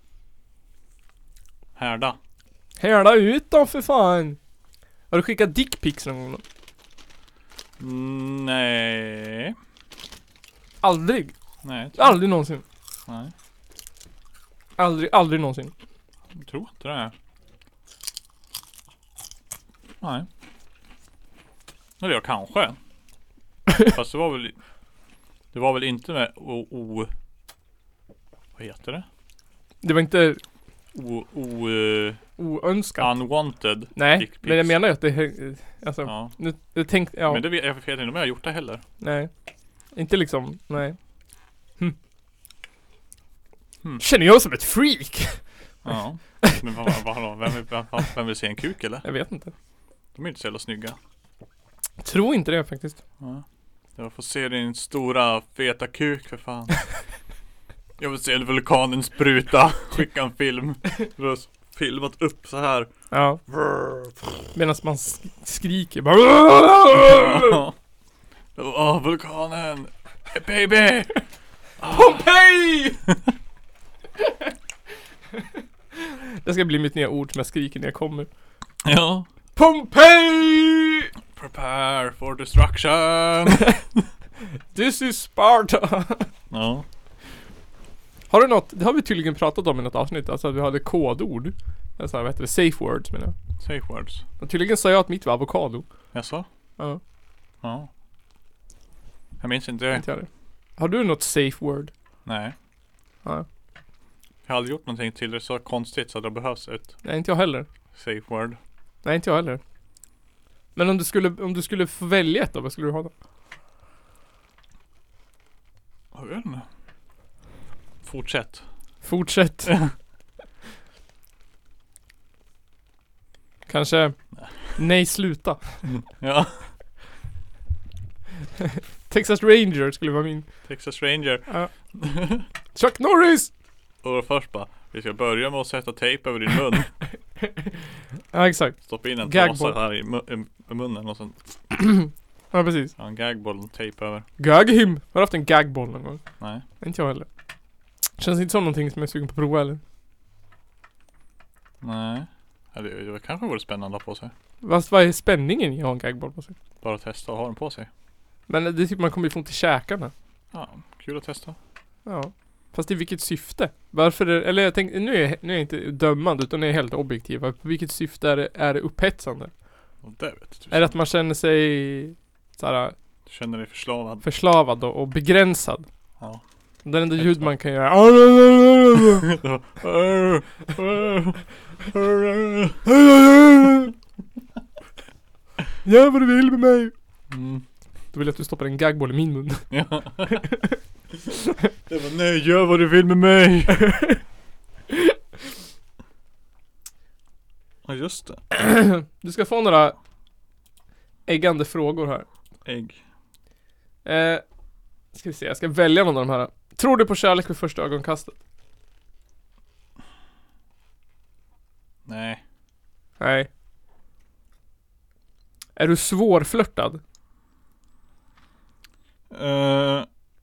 Speaker 5: Härda.
Speaker 6: Härda ut då för fan! Har du skickat dickpics någon gång då?
Speaker 5: Mm, nej.
Speaker 6: Aldrig.
Speaker 5: Nej.
Speaker 6: Aldrig någonsin.
Speaker 5: Nej.
Speaker 6: Aldrig, aldrig någonsin.
Speaker 5: Jag tror inte det. Nej. Eller jag kanske. Fast det var väl... Det var väl inte med o... o vad heter det?
Speaker 6: Det var inte
Speaker 5: O... o uh,
Speaker 6: oönskat.
Speaker 5: unwanted.
Speaker 6: Nej,
Speaker 5: dick pics.
Speaker 6: men jag menar ju att det är... Alltså,
Speaker 5: Ja.
Speaker 6: nu, jag tänkte... Ja,
Speaker 5: Men det vet jag vet inte om jag har gjort det heller.
Speaker 6: nej. Inte liksom, nej. Hm.
Speaker 5: Hmm.
Speaker 6: Känner jag som ett freak?
Speaker 5: Ja. Men vad, vad, vad, vem, vill, vem, vem vill se en kuk eller?
Speaker 6: Jag vet inte.
Speaker 5: De är inte så jävla snygga.
Speaker 6: Tror inte det faktiskt.
Speaker 5: Ja. Jag får se din stora feta kuk för fan. Jag vill se vulkanen spruta. Skicka en film. Du har filmat upp så här.
Speaker 6: Ja. Medan man sk- skriker bara...
Speaker 5: Åh, vulkanen. Hey, baby.
Speaker 6: Pompeji! Det ska bli mitt nya ord som jag skriker när jag kommer.
Speaker 5: Ja.
Speaker 6: Pompeji!
Speaker 5: Prepare for destruction.
Speaker 6: This is Sparta!
Speaker 5: Ja.
Speaker 6: Har du något, det har vi tydligen pratat om i något avsnitt, alltså att vi hade kodord. Alltså, vad heter det? Safe words menar jag.
Speaker 5: Safe words.
Speaker 6: Och tydligen sa jag att mitt var avokado.
Speaker 5: Jaså?
Speaker 6: Ja,
Speaker 5: Ja. Jag minns inte det.
Speaker 6: inte jag det. Har du något safe word?
Speaker 5: Nej.
Speaker 6: Ja.
Speaker 5: Jag har aldrig gjort någonting till det så konstigt så att det behövs ett
Speaker 6: Nej, inte jag heller.
Speaker 5: safe word.
Speaker 6: Nej, inte jag heller. Men om du skulle, om du skulle få välja ett då, vad skulle du ha då?
Speaker 5: Jag vet inte. Fortsätt.
Speaker 6: Fortsätt. Kanske. Nej, sluta.
Speaker 5: Ja.
Speaker 6: Texas Ranger skulle vara min.
Speaker 5: Texas Ranger.
Speaker 6: Ja. Chuck Norris!
Speaker 5: Och först bara, vi ska börja med att sätta tejp över din mun.
Speaker 6: Ja, exakt.
Speaker 5: Stoppa in en
Speaker 6: Gagball.
Speaker 5: trasa här i, mu- i munnen och sen
Speaker 6: Ja, precis.
Speaker 5: ja, en gagboll och tejp över.
Speaker 6: Gag him. Har du haft en gagboll någon gång?
Speaker 5: Nej.
Speaker 6: Inte jag heller. Känns inte som någonting som jag är sugen på att prova eller?
Speaker 5: Nej. Ja, det, det kanske vore spännande att ha på sig.
Speaker 6: Fast vad är spänningen i att ha en gagboll på sig?
Speaker 5: Bara testa och ha den på sig.
Speaker 6: Men det är typ man kommer ifrån till käkarna.
Speaker 5: Ja, kul att testa.
Speaker 6: Ja. Fast i vilket syfte? Varför är, eller jag tänkte, nu är jag, nu är jag inte dömande utan jag är helt objektiv. På vilket syfte är det, är det upphetsande?
Speaker 5: Och det vet du.
Speaker 6: Är det att man känner sig såhär
Speaker 5: Du känner dig förslavad.
Speaker 6: förslavad och, och begränsad?
Speaker 5: Ja.
Speaker 6: Det enda ljud man kan göra. Gör vad du vill med mig.
Speaker 5: Mm.
Speaker 6: Då vill jag att du stoppar en gagboll i min mun.
Speaker 5: Ja. Det var nej, gör vad du vill med mig. Ja, just det.
Speaker 6: Du ska få några äggande frågor här.
Speaker 5: Ägg.
Speaker 6: Eh, Ska vi se, jag ska välja någon av de här. Tror du på kärlek vid första ögonkastet?
Speaker 5: Nej.
Speaker 6: Nej. Är du svårflörtad?
Speaker 5: Uh,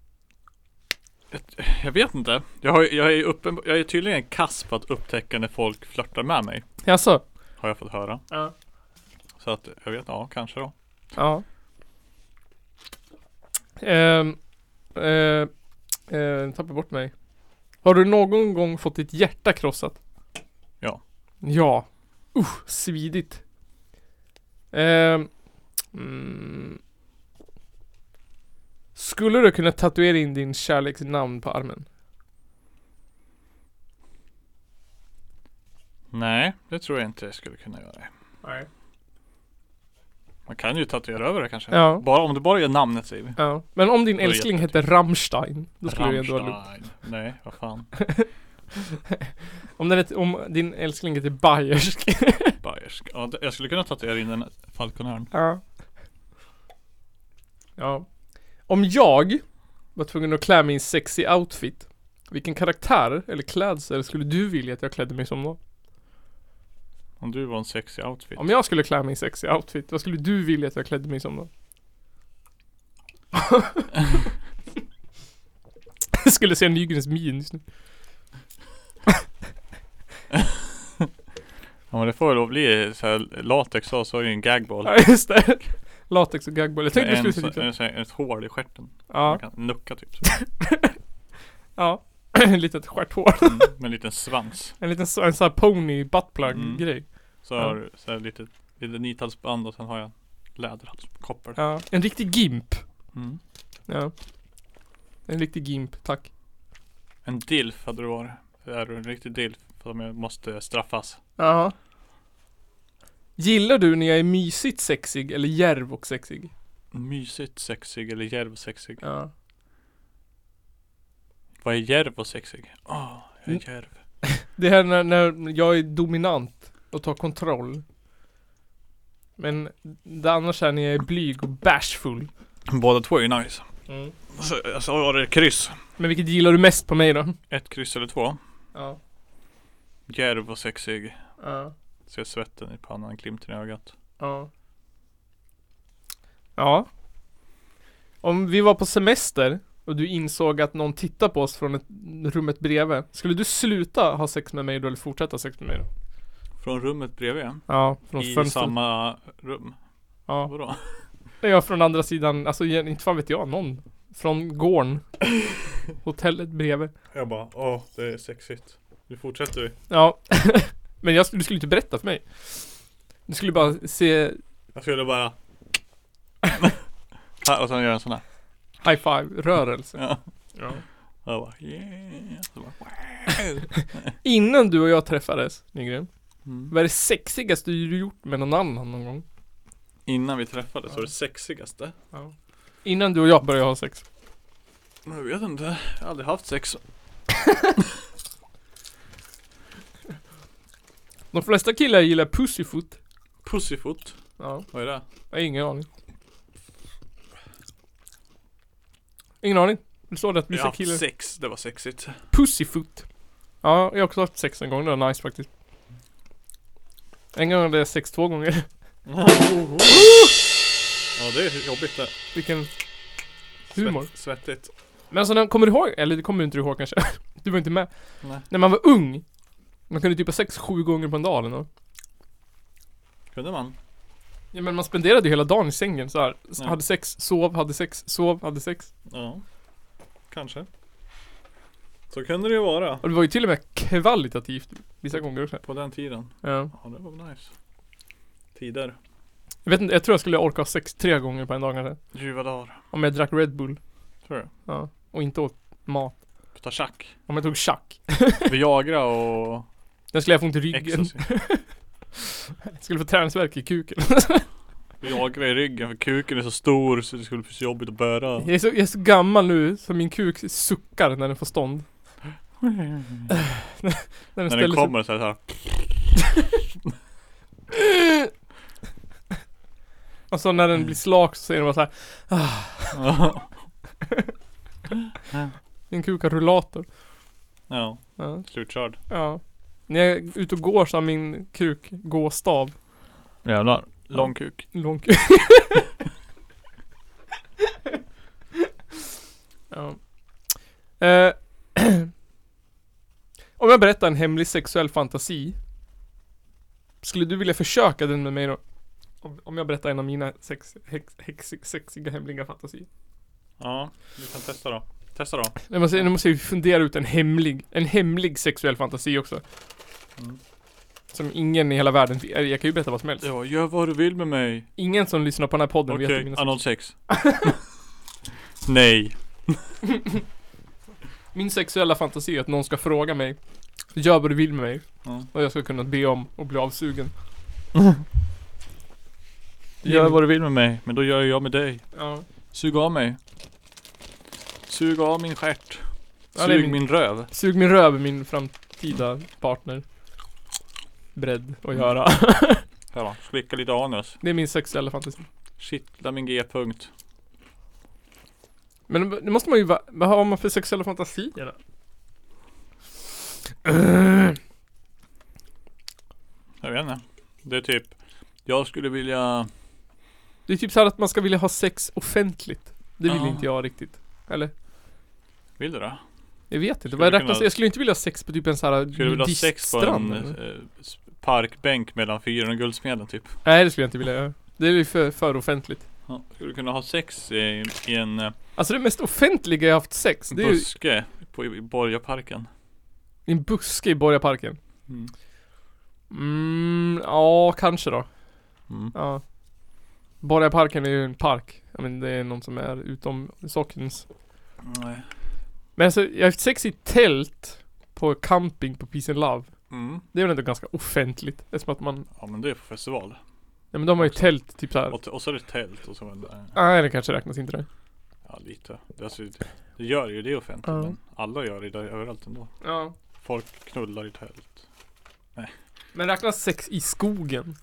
Speaker 5: jag, jag vet inte. Jag, har, jag, är uppen, jag är tydligen kass på att upptäcka när folk flörtar med mig.
Speaker 6: Jaså?
Speaker 5: Har jag fått höra.
Speaker 6: Ja.
Speaker 5: Så att jag vet, ja kanske då.
Speaker 6: Ja. Ehm... Uh, uh, tappar bort mig. Har du någon gång fått ditt hjärta krossat?
Speaker 5: Ja.
Speaker 6: Ja. Uh, svidigt. Ehm... Mm. Skulle du kunna tatuera in din kärleksnamn på armen?
Speaker 5: Nej, det tror jag inte jag skulle kunna göra.
Speaker 6: Nej.
Speaker 5: Man kan ju tatuera över det kanske.
Speaker 6: Ja.
Speaker 5: Bara, om det bara är namnet säger vi.
Speaker 6: Ja. Men om din
Speaker 5: Då är det
Speaker 6: älskling
Speaker 5: jättekul.
Speaker 6: heter Rammstein, då skulle du ändå ha lugnt.
Speaker 5: Rammstein. Nej, vad fan.
Speaker 6: Om, den heter, om din älskling heter Bayersk.
Speaker 5: Bayersk. Ja, det- jag skulle kunna tatuera in en falkonörn.
Speaker 6: Ja. Ja. Om jag var tvungen att klä mig i en sexy outfit, vilken karaktär eller klädsel skulle du vilja att jag klädde mig som då?
Speaker 5: Om du var en sexy outfit.
Speaker 6: Om jag skulle klä mig i en sexy outfit, vad skulle du vilja att jag klädde mig som då? Jag skulle se Nygrens min just nu.
Speaker 5: Ja, men det får väl bli så här latex så, så är det ju en gagball.
Speaker 6: Ja, just det. Latex och gagball. Jag tänkte
Speaker 5: en,
Speaker 6: du skulle
Speaker 5: så,
Speaker 6: se
Speaker 5: en, så, ett hål i stjärten.
Speaker 6: Ja.
Speaker 5: Man kan nucka typ.
Speaker 6: Ja. En litet stjärthår.
Speaker 5: Mm, med en liten svans.
Speaker 6: En liten så, en sån här pony buttplug
Speaker 5: Mm.
Speaker 6: grej.
Speaker 5: Så
Speaker 6: Ja.
Speaker 5: har du så här lite, lite nithalsband och sen har jag läderhalskoppar.
Speaker 6: Ja. En riktig gimp.
Speaker 5: Mm.
Speaker 6: Ja. En riktig gimp, tack.
Speaker 5: En dilf hade du varit. Är du en riktig dilf som jag måste straffas.
Speaker 6: Ja. Gillar du när jag är mysigt sexig eller djärv och sexig?
Speaker 5: Mysigt sexig eller djärv och sexig.
Speaker 6: Ja.
Speaker 5: Vad är djärv och sexig? Åh, oh, jag är
Speaker 6: Mm.
Speaker 5: djärv.
Speaker 6: Det här när, när jag är dominant och tar kontroll. Men det annars är när jag är blyg och bashful.
Speaker 5: Båda två är ju nice.
Speaker 6: Mm.
Speaker 5: Så jag sa det kryss.
Speaker 6: Men vilket gillar du mest på mig då?
Speaker 5: Ett kryss eller två.
Speaker 6: Ja.
Speaker 5: Djärv och sexig.
Speaker 6: Ja.
Speaker 5: Ser svetten i pannan, glimten i ögat.
Speaker 6: Ja. Ja. Om vi var på semester och du insåg att någon tittar på oss från ett rummet bredvid, skulle du sluta ha sex med mig då eller fortsätta ha sex med mig då?
Speaker 5: Från rummet bredvid.
Speaker 6: Ja, från
Speaker 5: I
Speaker 6: fönstret.
Speaker 5: samma rum.
Speaker 6: Ja.
Speaker 5: Vadå?
Speaker 6: Ja, från andra sidan, alltså inte fan vet jag, någon. Från gården. Hotellet bredvid.
Speaker 5: Jag bara, åh, det är sexigt. Nu fortsätter vi.
Speaker 6: Ja. Men jag, du skulle inte berätta för mig. Du skulle bara se
Speaker 5: Jag skulle bara och sen göra en sån här.
Speaker 6: high five rörelse.
Speaker 5: Ja.
Speaker 6: Ja.
Speaker 5: Jag bara, yeah. Så bara,
Speaker 6: Innan du och jag träffades, Nygren,
Speaker 5: mm.
Speaker 6: vad är det sexigaste du gjort med någon annan någon gång?
Speaker 5: Innan vi träffades, så var det sexigaste.
Speaker 6: Ja. Innan du och jag började ha sex.
Speaker 5: Jag vet inte, jag har aldrig haft sex.
Speaker 6: De flesta killar gillar pussyfoot.
Speaker 5: Pussyfoot,
Speaker 6: Ja,
Speaker 5: vad är det?
Speaker 6: jag har ingen aning. Ingen aning. Det står det att
Speaker 5: Jag har
Speaker 6: vissa
Speaker 5: haft
Speaker 6: killar...
Speaker 5: sex, det var sexigt.
Speaker 6: Pussyfoot. Ja, jag har också haft sex en gång. Det var nice faktiskt. En gång hade jag sex två gånger.
Speaker 5: Ja, det är jobbigt det.
Speaker 6: Vilken humor.
Speaker 5: Svett, svettigt.
Speaker 6: Men alltså, när- kommer du ihåg? Eller det kommer du inte ihåg kanske. Du var inte med.
Speaker 5: Nej.
Speaker 6: När man var ung. Man kunde typ ha sex sju gånger på en dag eller något.
Speaker 5: Kunde man?
Speaker 6: Ja, men man spenderade ju hela dagen i sängen så här. Så
Speaker 5: Ja.
Speaker 6: hade sex, sov, hade sex, sov, hade sex.
Speaker 5: Ja, kanske. Så kunde det ju vara.
Speaker 6: Och det var ju till och med kvalitativt vissa gånger också.
Speaker 5: På den tiden.
Speaker 6: Ja.
Speaker 5: Ja, det var nice. Tider.
Speaker 6: Jag vet inte, jag tror jag skulle orka ha sex tre gånger på en dag kanske.
Speaker 5: Ljuva dagar.
Speaker 6: Om jag drack Red Bull.
Speaker 5: Tror du?
Speaker 6: Ja. Och inte åt mat.
Speaker 5: Ta tjack.
Speaker 6: Om jag tog tjack.
Speaker 5: Viagra och
Speaker 6: Den skulle jag få ont i ryggen.
Speaker 5: ecstasy.
Speaker 6: Jag skulle få träningsvärk i kuken.
Speaker 5: Viagra i ryggen för kuken är så stor så det skulle bli så jobbigt att bära.
Speaker 6: Jag är så, jag är så gammal nu så min kuk suckar när den får stånd. när den,
Speaker 5: När
Speaker 6: ställer
Speaker 5: den
Speaker 6: sig-
Speaker 5: kommer så här, så här.
Speaker 6: Och så när den blir slak så säger den bara så här. Ah.
Speaker 5: Ja.
Speaker 6: Din kuk har rullator.
Speaker 5: Ja,
Speaker 6: Ja.
Speaker 5: slutkörd.
Speaker 6: Ja. När jag är ute och går så har min kuk gåstav.
Speaker 5: Jävlar. Lång kuk.
Speaker 6: Lång kuk. Ja. Eh, om jag berättar en hemlig sexuell fantasi, skulle du vilja försöka den med mig då? Om, om jag berättar en av mina sex, hex, hex, sexiga hemliga fantasier.
Speaker 5: Ja, vi kan testa då. Testa då.
Speaker 6: Nu måste, nu måste jag fundera ut en hemlig, en hemlig sexuell fantasi också.
Speaker 5: Mm.
Speaker 6: Som ingen i hela världen, jag kan ju berätta vad som helst.
Speaker 5: Ja, gör vad du vill med mig.
Speaker 6: Ingen som lyssnar på den här podden vet
Speaker 5: Okej,
Speaker 6: ju mina
Speaker 5: anal sex. Nej.
Speaker 6: Min sexuella fantasi är att någon ska fråga mig, gör vad du vill med mig.
Speaker 5: Ja.
Speaker 6: Och jag ska kunna be om och bli avsugen.
Speaker 5: Gör vad du vill med mig, men då gör jag med dig.
Speaker 6: Ja.
Speaker 5: Sug av mig. Sug av min stjärt.
Speaker 6: Ja, det är
Speaker 5: Sug
Speaker 6: min-
Speaker 5: min röv.
Speaker 6: Sug min röv, min framtida partner. Beredd att göra.
Speaker 5: Ja, slicka lite anus.
Speaker 6: Det är min sexuella fantasi.
Speaker 5: Kittla min G-punkt.
Speaker 6: Men det måste man ju va- vad har man för sexuella fantasier då?
Speaker 5: Jag vet inte. Det är typ, jag skulle vilja...
Speaker 6: Det är typ så här att man ska vilja ha sex offentligt. Det vill
Speaker 5: Ja.
Speaker 6: inte jag riktigt. Eller?
Speaker 5: Vill du det?
Speaker 6: Jag vet inte.
Speaker 5: Skulle
Speaker 6: Vad
Speaker 5: du
Speaker 6: räknas?
Speaker 5: kunna-
Speaker 6: Jag skulle inte vilja ha sex på typ en sån här
Speaker 5: Skulle du vilja ha sex på en
Speaker 6: nudiststrand, eller?
Speaker 5: eh, s- parkbänk mellan fyren och Guldsmeden typ?
Speaker 6: Nej, det skulle jag inte vilja göra. Det är ju för, för offentligt.
Speaker 5: Ja. Skulle du kunna ha sex i, i en eh,
Speaker 6: Alltså det mest offentliga jag haft sex, det är ju
Speaker 5: buske på, i Borgaparken?
Speaker 6: i en buske i Borgaparken.
Speaker 5: Mm.
Speaker 6: Mm, ja, kanske då.
Speaker 5: Mm.
Speaker 6: Ja. Borgaparken är ju en park. Jag men det är någon som är utom sockerns.
Speaker 5: Nej.
Speaker 6: Men alltså, jag har haft sex i tält på camping på Peace and Love.
Speaker 5: Mm.
Speaker 6: Det är väl ändå ganska offentligt. Det är som att man,
Speaker 5: Ja, men det är på festival.
Speaker 6: ja men de har ju tält typ såhär.
Speaker 5: Och, och så är det tält och så men, eh,
Speaker 6: Nej, det kanske räknas inte det.
Speaker 5: ja, lite. Det, alltså, det, det gör ju det offentligt,
Speaker 6: Ja.
Speaker 5: men alla gör det där överallt ändå.
Speaker 6: Ja.
Speaker 5: Folk knullar i tält.
Speaker 6: Men räknas sex i skogen?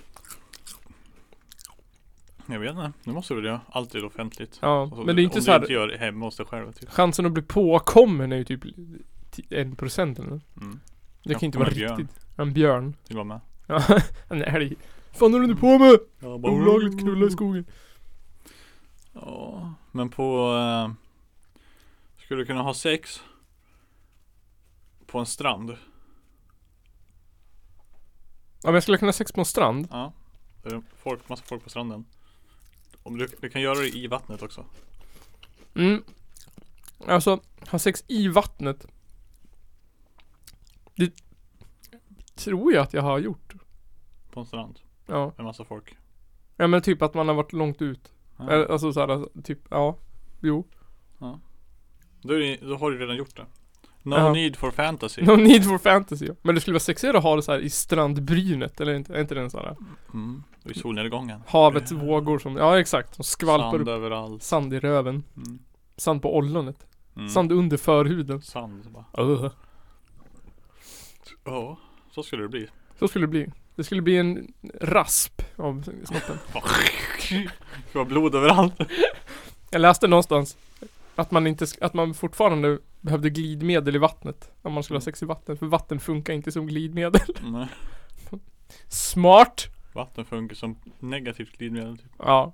Speaker 5: Jag vet inte, nu måste du det. Allt är offentligt.
Speaker 6: Ja,
Speaker 5: Alltså,
Speaker 6: men det är inte
Speaker 5: om
Speaker 6: så
Speaker 5: du
Speaker 6: här.
Speaker 5: inte gör det hemma hos dig själv typ.
Speaker 6: Chansen att bli påkommen är ju typ en procent eller nåt.
Speaker 5: Mm.
Speaker 6: Det
Speaker 5: Ja,
Speaker 6: kan inte
Speaker 5: och
Speaker 6: vara
Speaker 5: en björn.
Speaker 6: riktigt. En björn.
Speaker 5: Till och med.
Speaker 6: Ja, en älg. Fan håller du på med?
Speaker 5: Ja, bara-
Speaker 6: Olagligt knulla i skogen.
Speaker 5: Ja, men på eh, skulle du kunna ha sex på en strand?
Speaker 6: Ja, men jag skulle kunna ha sex på en strand.
Speaker 5: Ja. Det är folk, massa folk på stranden. Om du, du kan göra det i vattnet också.
Speaker 6: Mm. Alltså, ha sex i vattnet. Det tror jag att jag har gjort.
Speaker 5: På en strand.
Speaker 6: Ja.
Speaker 5: Med massa folk.
Speaker 6: Ja men typ att man har varit långt ut.
Speaker 5: Ja.
Speaker 6: Eller, alltså såhär, typ, ja. Jo.
Speaker 5: Då, är det, då har du redan gjort det. No
Speaker 6: Ja.
Speaker 5: need for fantasy.
Speaker 6: No need for fantasy. Men det skulle vara sexigare att ha det så här i strandbrynet. Eller inte, är inte den sån här
Speaker 5: Mm. Och i solnedgången.
Speaker 6: havets vågor som, ja exakt. Som skvalpar
Speaker 5: Sand
Speaker 6: upp.
Speaker 5: överallt.
Speaker 6: Sand i röven.
Speaker 5: Mm.
Speaker 6: Sand på ollonet.
Speaker 5: Mm.
Speaker 6: Sand under förhuden.
Speaker 5: Sand bara.
Speaker 6: Uh.
Speaker 5: Ja, så skulle det bli.
Speaker 6: Så skulle det bli. Det skulle bli en rasp av snoppen.
Speaker 5: Det var blod överallt.
Speaker 6: Jag läste någonstans att man inte, sk- att man fortfarande behövde glidmedel i vattnet. Om man skulle ha sex i vattnet. För vatten funkar inte som glidmedel.
Speaker 5: Nej.
Speaker 6: Smart!
Speaker 5: Vatten funkar som negativt glidmedel typ.
Speaker 6: Ja.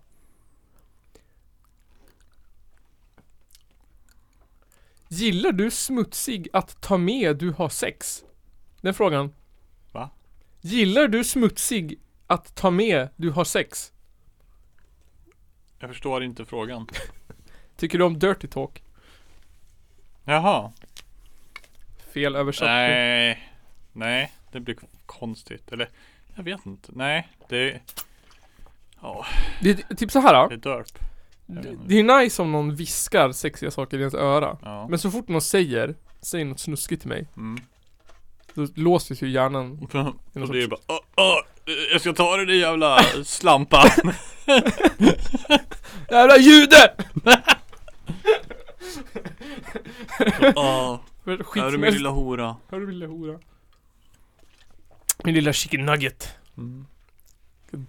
Speaker 6: Gillar du smutsig att ta med du har sex? Den frågan.
Speaker 5: Va?
Speaker 6: Gillar du smutsig att ta med du har sex?
Speaker 5: Jag förstår inte frågan.
Speaker 6: Tycker du om dirty talk?
Speaker 5: Jaha.
Speaker 6: Fel översatt.
Speaker 5: Nej. Nej, det blir konstigt. Eller, jag vet inte. Nej, det ja,
Speaker 6: Det är typ så här.
Speaker 5: det är derp.
Speaker 6: Det, det är nice om någon viskar sexiga saker i ens öra.
Speaker 5: Ja.
Speaker 6: Men så fort någon säger, säger något snuskigt till mig,
Speaker 5: Mm.
Speaker 6: då låses ju hjärnan.
Speaker 5: Och det är bara åh, åh, jag ska ta det din jävla slampa.
Speaker 6: Jävla jude!
Speaker 5: Åh,
Speaker 6: Skit
Speaker 5: är du
Speaker 6: som
Speaker 5: min
Speaker 6: helst.
Speaker 5: lilla hora?
Speaker 6: Hör du min lilla hora? Min lilla chicken nugget.
Speaker 5: Mm.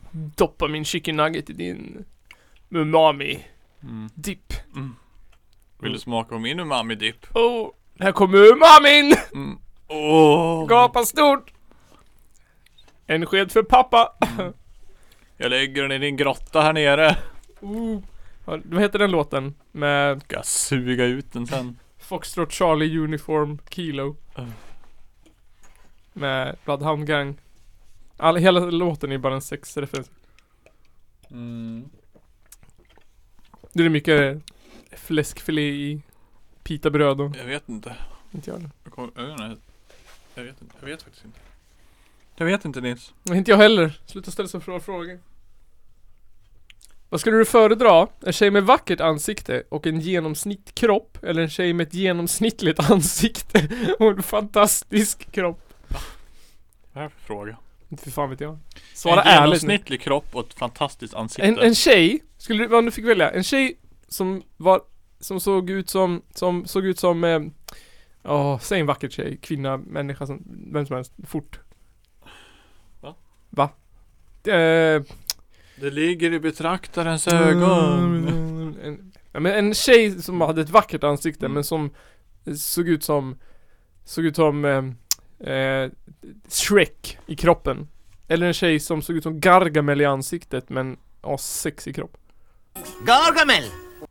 Speaker 6: Doppa min chicken nugget i din umami
Speaker 5: Mm.
Speaker 6: dipp.
Speaker 5: Mm. Vill du smaka på min umami-dipp?
Speaker 6: Oh, här kommer umamin!
Speaker 5: Mm. Oh.
Speaker 6: Gapa stort! En sked för pappa.
Speaker 5: Mm. Jag lägger den i din grotta här nere.
Speaker 6: Uh. Vad heter den låten? Med
Speaker 5: Ska suga ut den sen.
Speaker 6: Foxtrot Charlie Uniform Kilo.
Speaker 5: Uh.
Speaker 6: Med Bloodhound Gang. All, hela låten är bara en sexreferens.
Speaker 5: Mm.
Speaker 6: Det är mycket fläskfilé i pitabröd och...
Speaker 5: Jag vet inte.
Speaker 6: Inte jag.
Speaker 5: Jag, kom, jag, vet inte. jag vet inte. Jag vet faktiskt inte. Jag vet inte, Nils.
Speaker 6: Inte jag heller. Sluta ställa så bra frågor. Vad skulle du föredra? En tjej med vackert ansikte och en genomsnittkropp? Eller en tjej med ett genomsnittligt ansikte och en fantastisk kropp?
Speaker 5: Vad är det för fråga?
Speaker 6: Inte för fan vet jag. Svara
Speaker 5: en
Speaker 6: ärligt.
Speaker 5: genomsnittlig kropp och ett fantastiskt ansikte.
Speaker 6: En, en tjej, skulle du, om du fick välja, en tjej som var, som såg ut som, som såg ut som, eh, åh, säg en vacker tjej, kvinna, människa, som, vem som helst, fort.
Speaker 5: Va?
Speaker 6: Va? Eh,
Speaker 5: Det ligger i betraktarens ögon.
Speaker 6: en, ja, men en tjej som hade ett vackert ansikte,
Speaker 5: Mm.
Speaker 6: men som såg ut som, såg ut som, eh, eh, Shrek i kroppen. Eller en tjej som såg ut som Gargamel i ansiktet, men assexig kropp.
Speaker 9: Gargamel!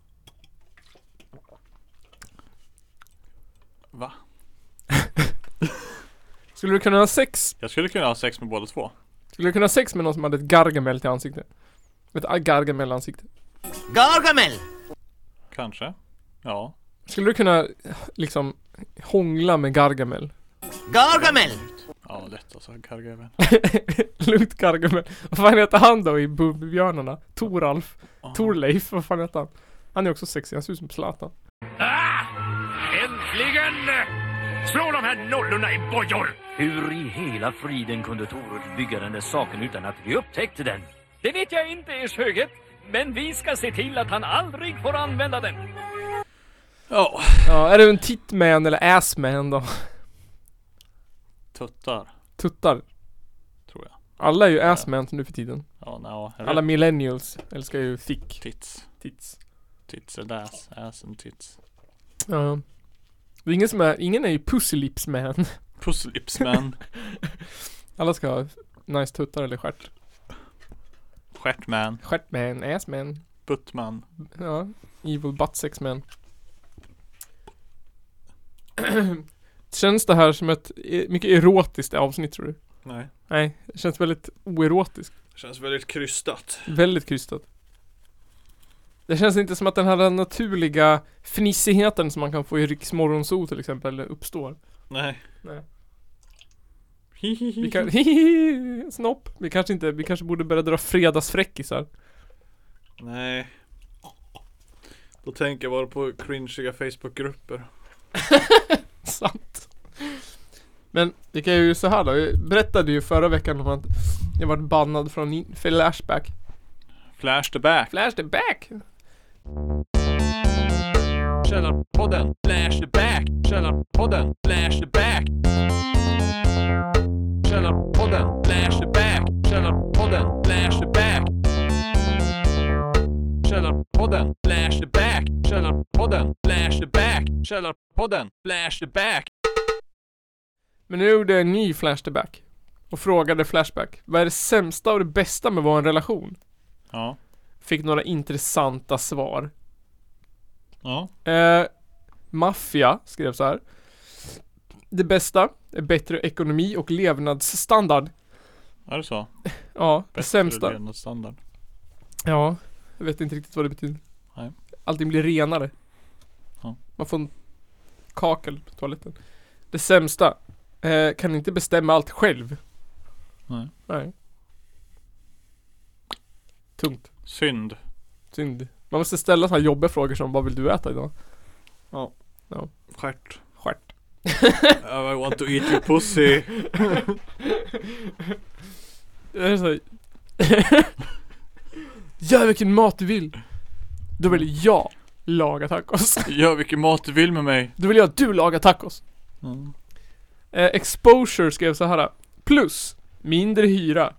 Speaker 5: Va?
Speaker 6: Skulle du kunna ha sex?
Speaker 5: Jag skulle kunna ha sex med båda två.
Speaker 6: Skulle du kunna ha sex med någon som hade ett Gargamel till ansikte? Ett Gargamel ansikte.
Speaker 9: Gargamel!
Speaker 5: Kanske. Ja.
Speaker 6: Skulle du kunna liksom hångla med Gargamel?
Speaker 9: Gargamel!
Speaker 5: Ja, lätt alltså. Gargamel.
Speaker 6: Lugnt Gargamel. Vad fan heter han då i Bubbjörnarna? Toralf?
Speaker 5: Oh.
Speaker 6: Torleif? Vad fan heter han? Han är också sexig, han ser ut som Zlatan.
Speaker 10: Ah! Äntligen! Slå de här nollorna i bojor!
Speaker 11: Hur i hela friden kunde Torut bygga den där saken utan att vi upptäckte den?
Speaker 10: Det vet jag inte, ers höghet. Men vi ska se till att han aldrig får använda den.
Speaker 5: Ja.
Speaker 6: Ja, är det en titman eller assman då?
Speaker 5: Tuttar.
Speaker 6: Tuttar.
Speaker 5: Tror jag.
Speaker 6: Alla är ju assman nu för tiden.
Speaker 5: Ja, no,
Speaker 6: alla millennials älskar ju thick.
Speaker 5: Tits.
Speaker 6: Tits.
Speaker 5: Tits and ass. Ass and tits.
Speaker 6: Ja. Det är ingen som är, ingen är ju pussylipsman.
Speaker 5: Pussylipsman.
Speaker 6: Alla ska ha nice tuttar eller stjärt.
Speaker 5: Stjärtman.
Speaker 6: Stjärtman, assman.
Speaker 5: Buttman.
Speaker 6: Ja, evil buttsexman. Känns det här som ett mycket erotiskt avsnitt, tror du?
Speaker 5: Nej.
Speaker 6: Nej, det känns väldigt oerotiskt.
Speaker 5: Det känns väldigt krystat.
Speaker 6: Väldigt krystat. Det känns inte som att den här naturliga fnissigheten som man kan få i Riks Morgonzoo till exempel uppstår.
Speaker 5: Nej.
Speaker 6: Nej.
Speaker 5: Hihihi.
Speaker 6: Vi kan, hihihi, snopp. Vi kanske inte, vi kanske borde börja dra fredagsfräckisar.
Speaker 5: Nej. Då tänker jag bara på cringiga Facebookgrupper.
Speaker 6: Sant. Men det kan ju så här då. Jag berättade ju förra veckan om att jag varit bannad från Flashback.
Speaker 5: Flash the back.
Speaker 6: Flash the back.
Speaker 5: Källarpodden. Flash the back. Källarpodden. Flash the back. Källarpodden. Flash the back. Källarpodden. Flash the back. Källarpodden. Flash the back. Källarpodden. Flash the back. Källarpodden. Flash the back.
Speaker 6: Men nu gjorde jag en ny Flash the back. Och frågade Flashback. Vad är det sämsta och det bästa med att vara en relation?
Speaker 5: Ja.
Speaker 6: Fick några intressanta svar.
Speaker 5: Ja.
Speaker 6: Eh, Maffia skrev så här. Det bästa är bättre ekonomi och levnadsstandard.
Speaker 5: Är det så?
Speaker 6: Ja, det
Speaker 5: bättre
Speaker 6: sämsta.
Speaker 5: levnadsstandard.
Speaker 6: Ja, jag vet inte riktigt vad det betyder.
Speaker 5: Nej.
Speaker 6: Allting blir renare.
Speaker 5: Ja.
Speaker 6: Man får en kakel på toaletten. Det sämsta. Eh, kan inte bestämma allt själv.
Speaker 5: Nej.
Speaker 6: Nej. Tungt.
Speaker 5: Synd.
Speaker 6: Synd. Man måste ställa så här jobbiga frågor som vad vill du äta idag?
Speaker 5: Ja.
Speaker 6: Ja.
Speaker 5: Stjärt.
Speaker 6: Stjärt.
Speaker 5: I want to eat your pussy.
Speaker 6: Det är så. Gör vilken mat du vill. Då vill jag laga tacos.
Speaker 5: Gör vilken mat du vill med mig.
Speaker 6: Då vill jag att du lagar tacos.
Speaker 5: Mm.
Speaker 6: Eh, exposure skrev så här. Plus mindre hyra.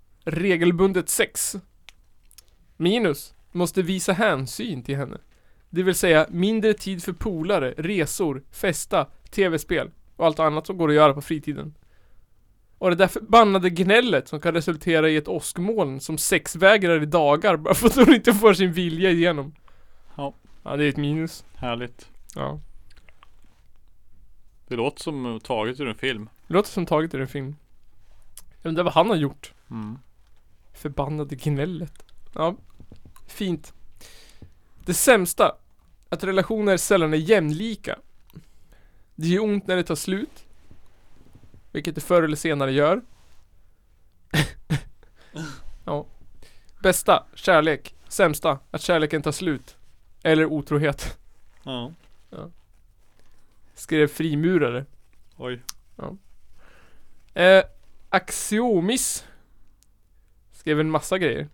Speaker 6: Regelbundet sex. Minus måste visa hänsyn till henne. Det vill säga mindre tid för polare, resor, festa, tv-spel och allt annat som går att göra på fritiden. Och det där förbannade gnället som kan resultera i ett åskmoln som sexvägrar i dagar bara för att de inte får sin vilja igenom.
Speaker 5: Ja.
Speaker 6: Ja, det är ett minus.
Speaker 5: Härligt.
Speaker 6: Ja.
Speaker 5: Det låter som taget ur en film.
Speaker 6: Det låter som taget ur en film. Jag undrar vad han har gjort.
Speaker 5: Mm.
Speaker 6: Förbannade gnället. Ja, fint. Det sämsta. Att relationer sällan är jämlika. Det gör ont när det tar slut. Vilket det förr eller senare gör. Ja. Bästa, kärlek. Sämsta, att kärleken tar slut. Eller otrohet.
Speaker 5: Ja.
Speaker 6: Ja. Skrev frimurare.
Speaker 5: Oj.
Speaker 6: Ja. Eh, Axiomis. Skrev en massa grejer.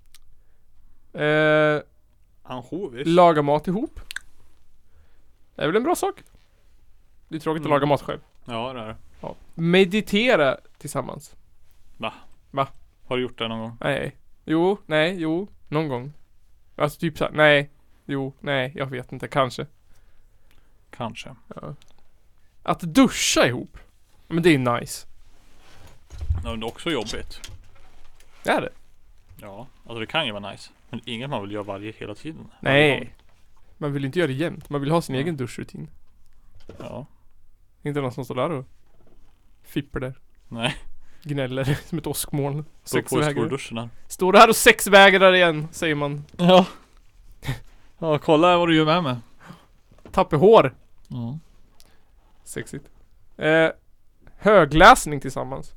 Speaker 6: Eh,
Speaker 5: Ansjovis.
Speaker 6: laga mat ihop. Det är väl en bra sak. Det är tråkigt
Speaker 5: Mm.
Speaker 6: att laga mat själv.
Speaker 5: Ja, det är det.
Speaker 6: Ja. Meditera tillsammans.
Speaker 5: Va?
Speaker 6: Va?
Speaker 5: Har du gjort det någon gång?
Speaker 6: Nej. Jo, nej, jo. Någon gång. Alltså typ så här, nej. Jo, nej, jag vet inte. Kanske.
Speaker 5: Kanske.
Speaker 6: Ja. Att duscha ihop. Men det är nice.
Speaker 5: Ja, men det är också jobbigt.
Speaker 6: Det är det.
Speaker 5: Ja, alltså det kan ju vara nice. Men inget man vill göra varje hela tiden.
Speaker 6: Nej. Man vill inte göra det jämt. Man vill ha sin
Speaker 5: Ja.
Speaker 6: egen duschrutin.
Speaker 5: Ja.
Speaker 6: Inte någon som står där och fipper där.
Speaker 5: Nej.
Speaker 6: Gnäller som ett åskmoln.
Speaker 5: Står på i
Speaker 6: Sexvägrar.
Speaker 5: skolduschen där.
Speaker 6: Står där och sexvägrar igen, säger man.
Speaker 5: Ja. Ja, kolla vad du gör med mig.
Speaker 6: Tappar hår.
Speaker 5: Ja.
Speaker 6: Sexigt. Eh, högläsning tillsammans.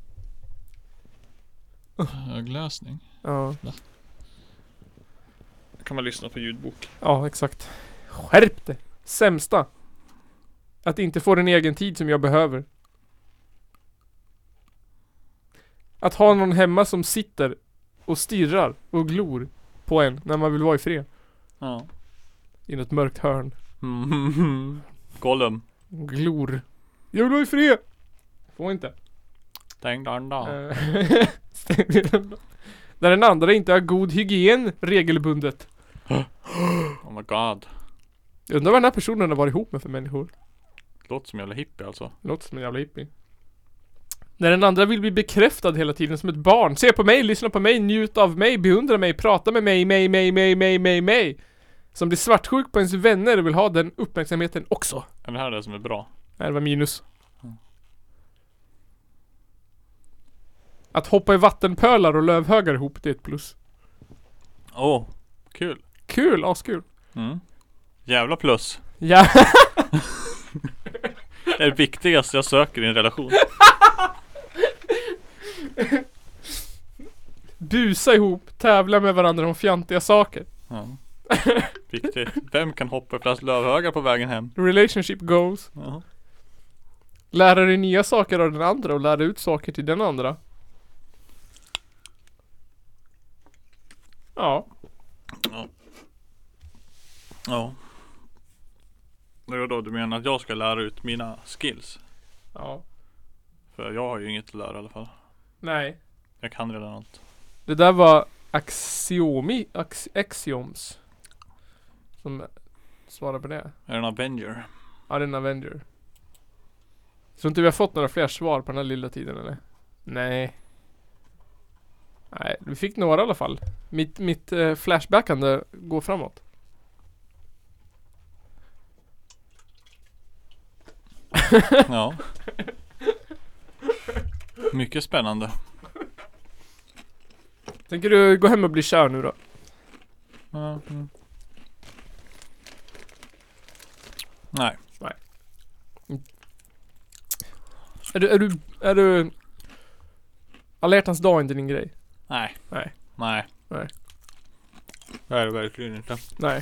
Speaker 5: Högläsning.
Speaker 6: Ja.
Speaker 5: Kan man lyssna på ljudbok.
Speaker 6: Ja, exakt. Skärp det. Sämsta. Att inte få den egen tid som jag behöver. Att ha någon hemma som sitter och stirrar och glor på en när man vill vara i fred.
Speaker 5: Ja.
Speaker 6: I något mörkt hörn.
Speaker 5: Mm. Gollum.
Speaker 6: Glor. Jag vill vara i fred. Får inte.
Speaker 5: Stäng dörren då.
Speaker 6: Eh, Stäng dörren då. Där den andra inte har god hygien regelbundet.
Speaker 5: Oh my god.
Speaker 6: Jag undrar vad den här personen har varit ihop med för människor.
Speaker 5: Låter som en jävla hippie alltså.
Speaker 6: Låter som en jävla hippie. När den andra vill bli bekräftad hela tiden som ett barn. Se på mig, lyssna på mig, njut av mig, beundra mig, prata med mig, mig, mig, mig, mig, mig, mig. Som blir svartsjuk på ens vänner och vill ha den uppmärksamheten också.
Speaker 5: Är det här det som är bra?
Speaker 6: Nej, det var minus. Att hoppa i vattenpölar och lövhögar ihop, det är ett plus.
Speaker 5: Åh, oh, kul.
Speaker 6: Kul, askul.
Speaker 5: Mm. Jävla plus.
Speaker 6: Ja.
Speaker 5: Det är det viktigaste jag söker i en relation.
Speaker 6: Busa ihop, tävla med varandra om fjantiga saker.
Speaker 5: Ja. Viktigt. Vem kan hoppa flest lövhögar på vägen hem?
Speaker 6: Relationship goals.
Speaker 5: Ja.
Speaker 6: Lära dig nya saker av den andra och lära ut saker till den andra. Ja.
Speaker 5: Ja. Ja. Det är då du menar att jag ska lära ut mina skills?
Speaker 6: Ja.
Speaker 5: För jag har ju inget att lära i alla fall.
Speaker 6: Nej.
Speaker 5: Jag kan redan allt.
Speaker 6: Det där var axiomi, ax, axioms. Som svarar på det.
Speaker 5: Är det en Avenger?
Speaker 6: Ja, det är en Avenger. Så inte vi har fått några fler svar på den här lilla tiden eller? Nej. Nej, vi fick några i alla fall. Mitt, mitt eh, flashbackande går framåt.
Speaker 5: Ja. Mycket spännande.
Speaker 6: Tänker du gå hem och bli kär nu då?
Speaker 5: Ja. Mm. Nej.
Speaker 6: Nej. Mm. Är du, är du, är du alla hjärtans dag inte din grej?
Speaker 5: Nej.
Speaker 6: Nej.
Speaker 5: Nej.
Speaker 6: Nej.
Speaker 5: Det är det verkligen inte.
Speaker 6: Nej.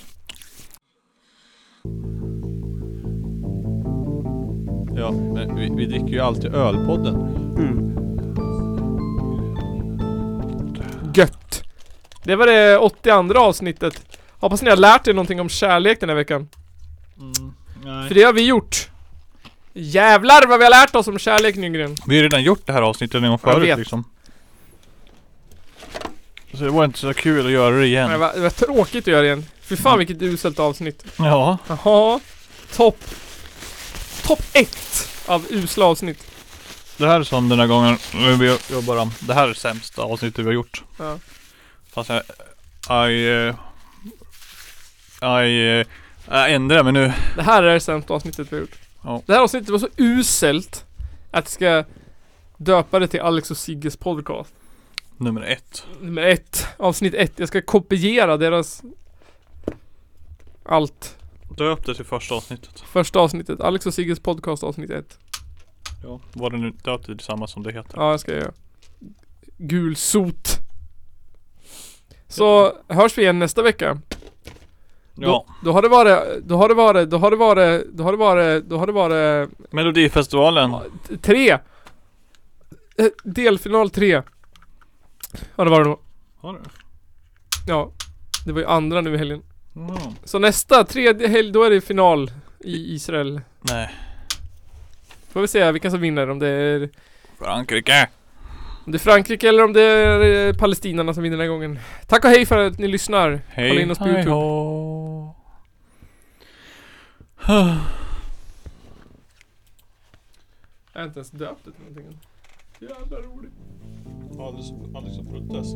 Speaker 5: Ja, men vi, vi dricker ju alltid ölpodden.
Speaker 6: Mm. Gött. Det var det åttioandra avsnittet. Hoppas ni har lärt er någonting om kärlek den här veckan.
Speaker 5: Mm, nej.
Speaker 6: För det har vi gjort. Jävlar vad vi har lärt oss om kärlek, Nygren.
Speaker 5: Vi har redan gjort det här avsnittet en gång
Speaker 6: Jag
Speaker 5: förut
Speaker 6: vet.
Speaker 5: liksom. Så det var inte så kul att göra det igen.
Speaker 6: Nej, det var, det var tråkigt att göra igen. För fan vilket uselt avsnitt.
Speaker 5: Ja.
Speaker 6: Jaha. Topp. Topp ett av usla avsnitt.
Speaker 5: Det här är som den här gången vi jobbar om. Det här är sämsta avsnittet vi har gjort.
Speaker 6: Ja.
Speaker 5: Fast jag... Jag... Jag... Jag ändrar mig nu.
Speaker 6: Det här är det sämsta avsnittet vi har gjort.
Speaker 5: Ja.
Speaker 6: Det här avsnittet var så uselt att jag ska döpa det till Alex och Sigges podcast.
Speaker 5: Nummer ett.
Speaker 6: Nummer ett. Avsnitt ett. Jag ska kopiera deras... Allt.
Speaker 5: Döp det till första avsnittet.
Speaker 6: Första avsnittet. Alex och Sigges podcast avsnitt ett.
Speaker 5: Ja, var det nu döpt till samma som det heter?
Speaker 6: Ja, jag ska göra. Gulsot. Så hörs vi igen nästa vecka.
Speaker 5: Ja.
Speaker 6: Då, då har det varit, då har det varit, då har det varit, då har det varit, då har det varit
Speaker 5: Melodifestivalen.
Speaker 6: t- tre. Eh, Delfinal tre. Ja, det var det nog.
Speaker 5: Har du?
Speaker 6: Ja. Det var ju andra nu i helgen.
Speaker 5: Mm.
Speaker 6: Så nästa, tredje helg, då är det final i Israel.
Speaker 5: Nej.
Speaker 6: Får vi se vilka som vinner, om det är
Speaker 5: Frankrike.
Speaker 6: om det är Frankrike eller om det är eh, palestinarna som vinner den här gången. Tack och hej för att ni lyssnar.
Speaker 5: Hej.
Speaker 6: Kolla in oss på
Speaker 5: Hej
Speaker 6: YouTube.
Speaker 5: ho.
Speaker 6: Jag har inte ens döpt det till någonting. Jävla roligt.
Speaker 5: Alldeles, alldeles så protest.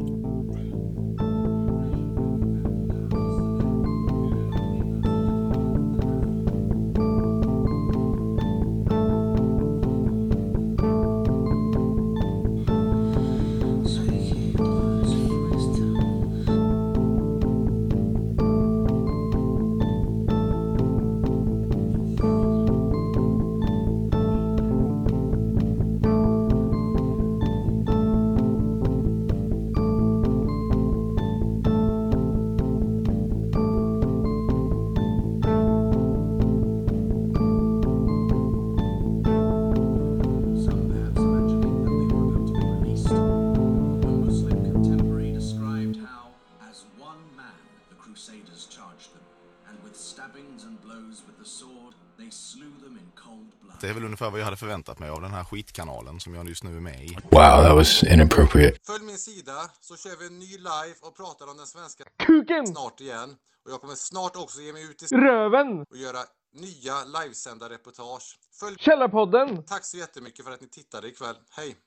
Speaker 12: Det är väl ungefär vad jag hade förväntat mig av den här skitkanalen som jag just nu är med i.
Speaker 13: Wow, that was inappropriate.
Speaker 12: Följ min sida så kör vi en ny live och pratar om den svenska
Speaker 6: kuken
Speaker 12: snart igen. Och jag kommer snart också ge mig ut i
Speaker 6: röven
Speaker 12: och göra nya livesända reportage. Följ
Speaker 6: Källarpodden.
Speaker 12: Tack så jättemycket för att ni tittade ikväll. Hej!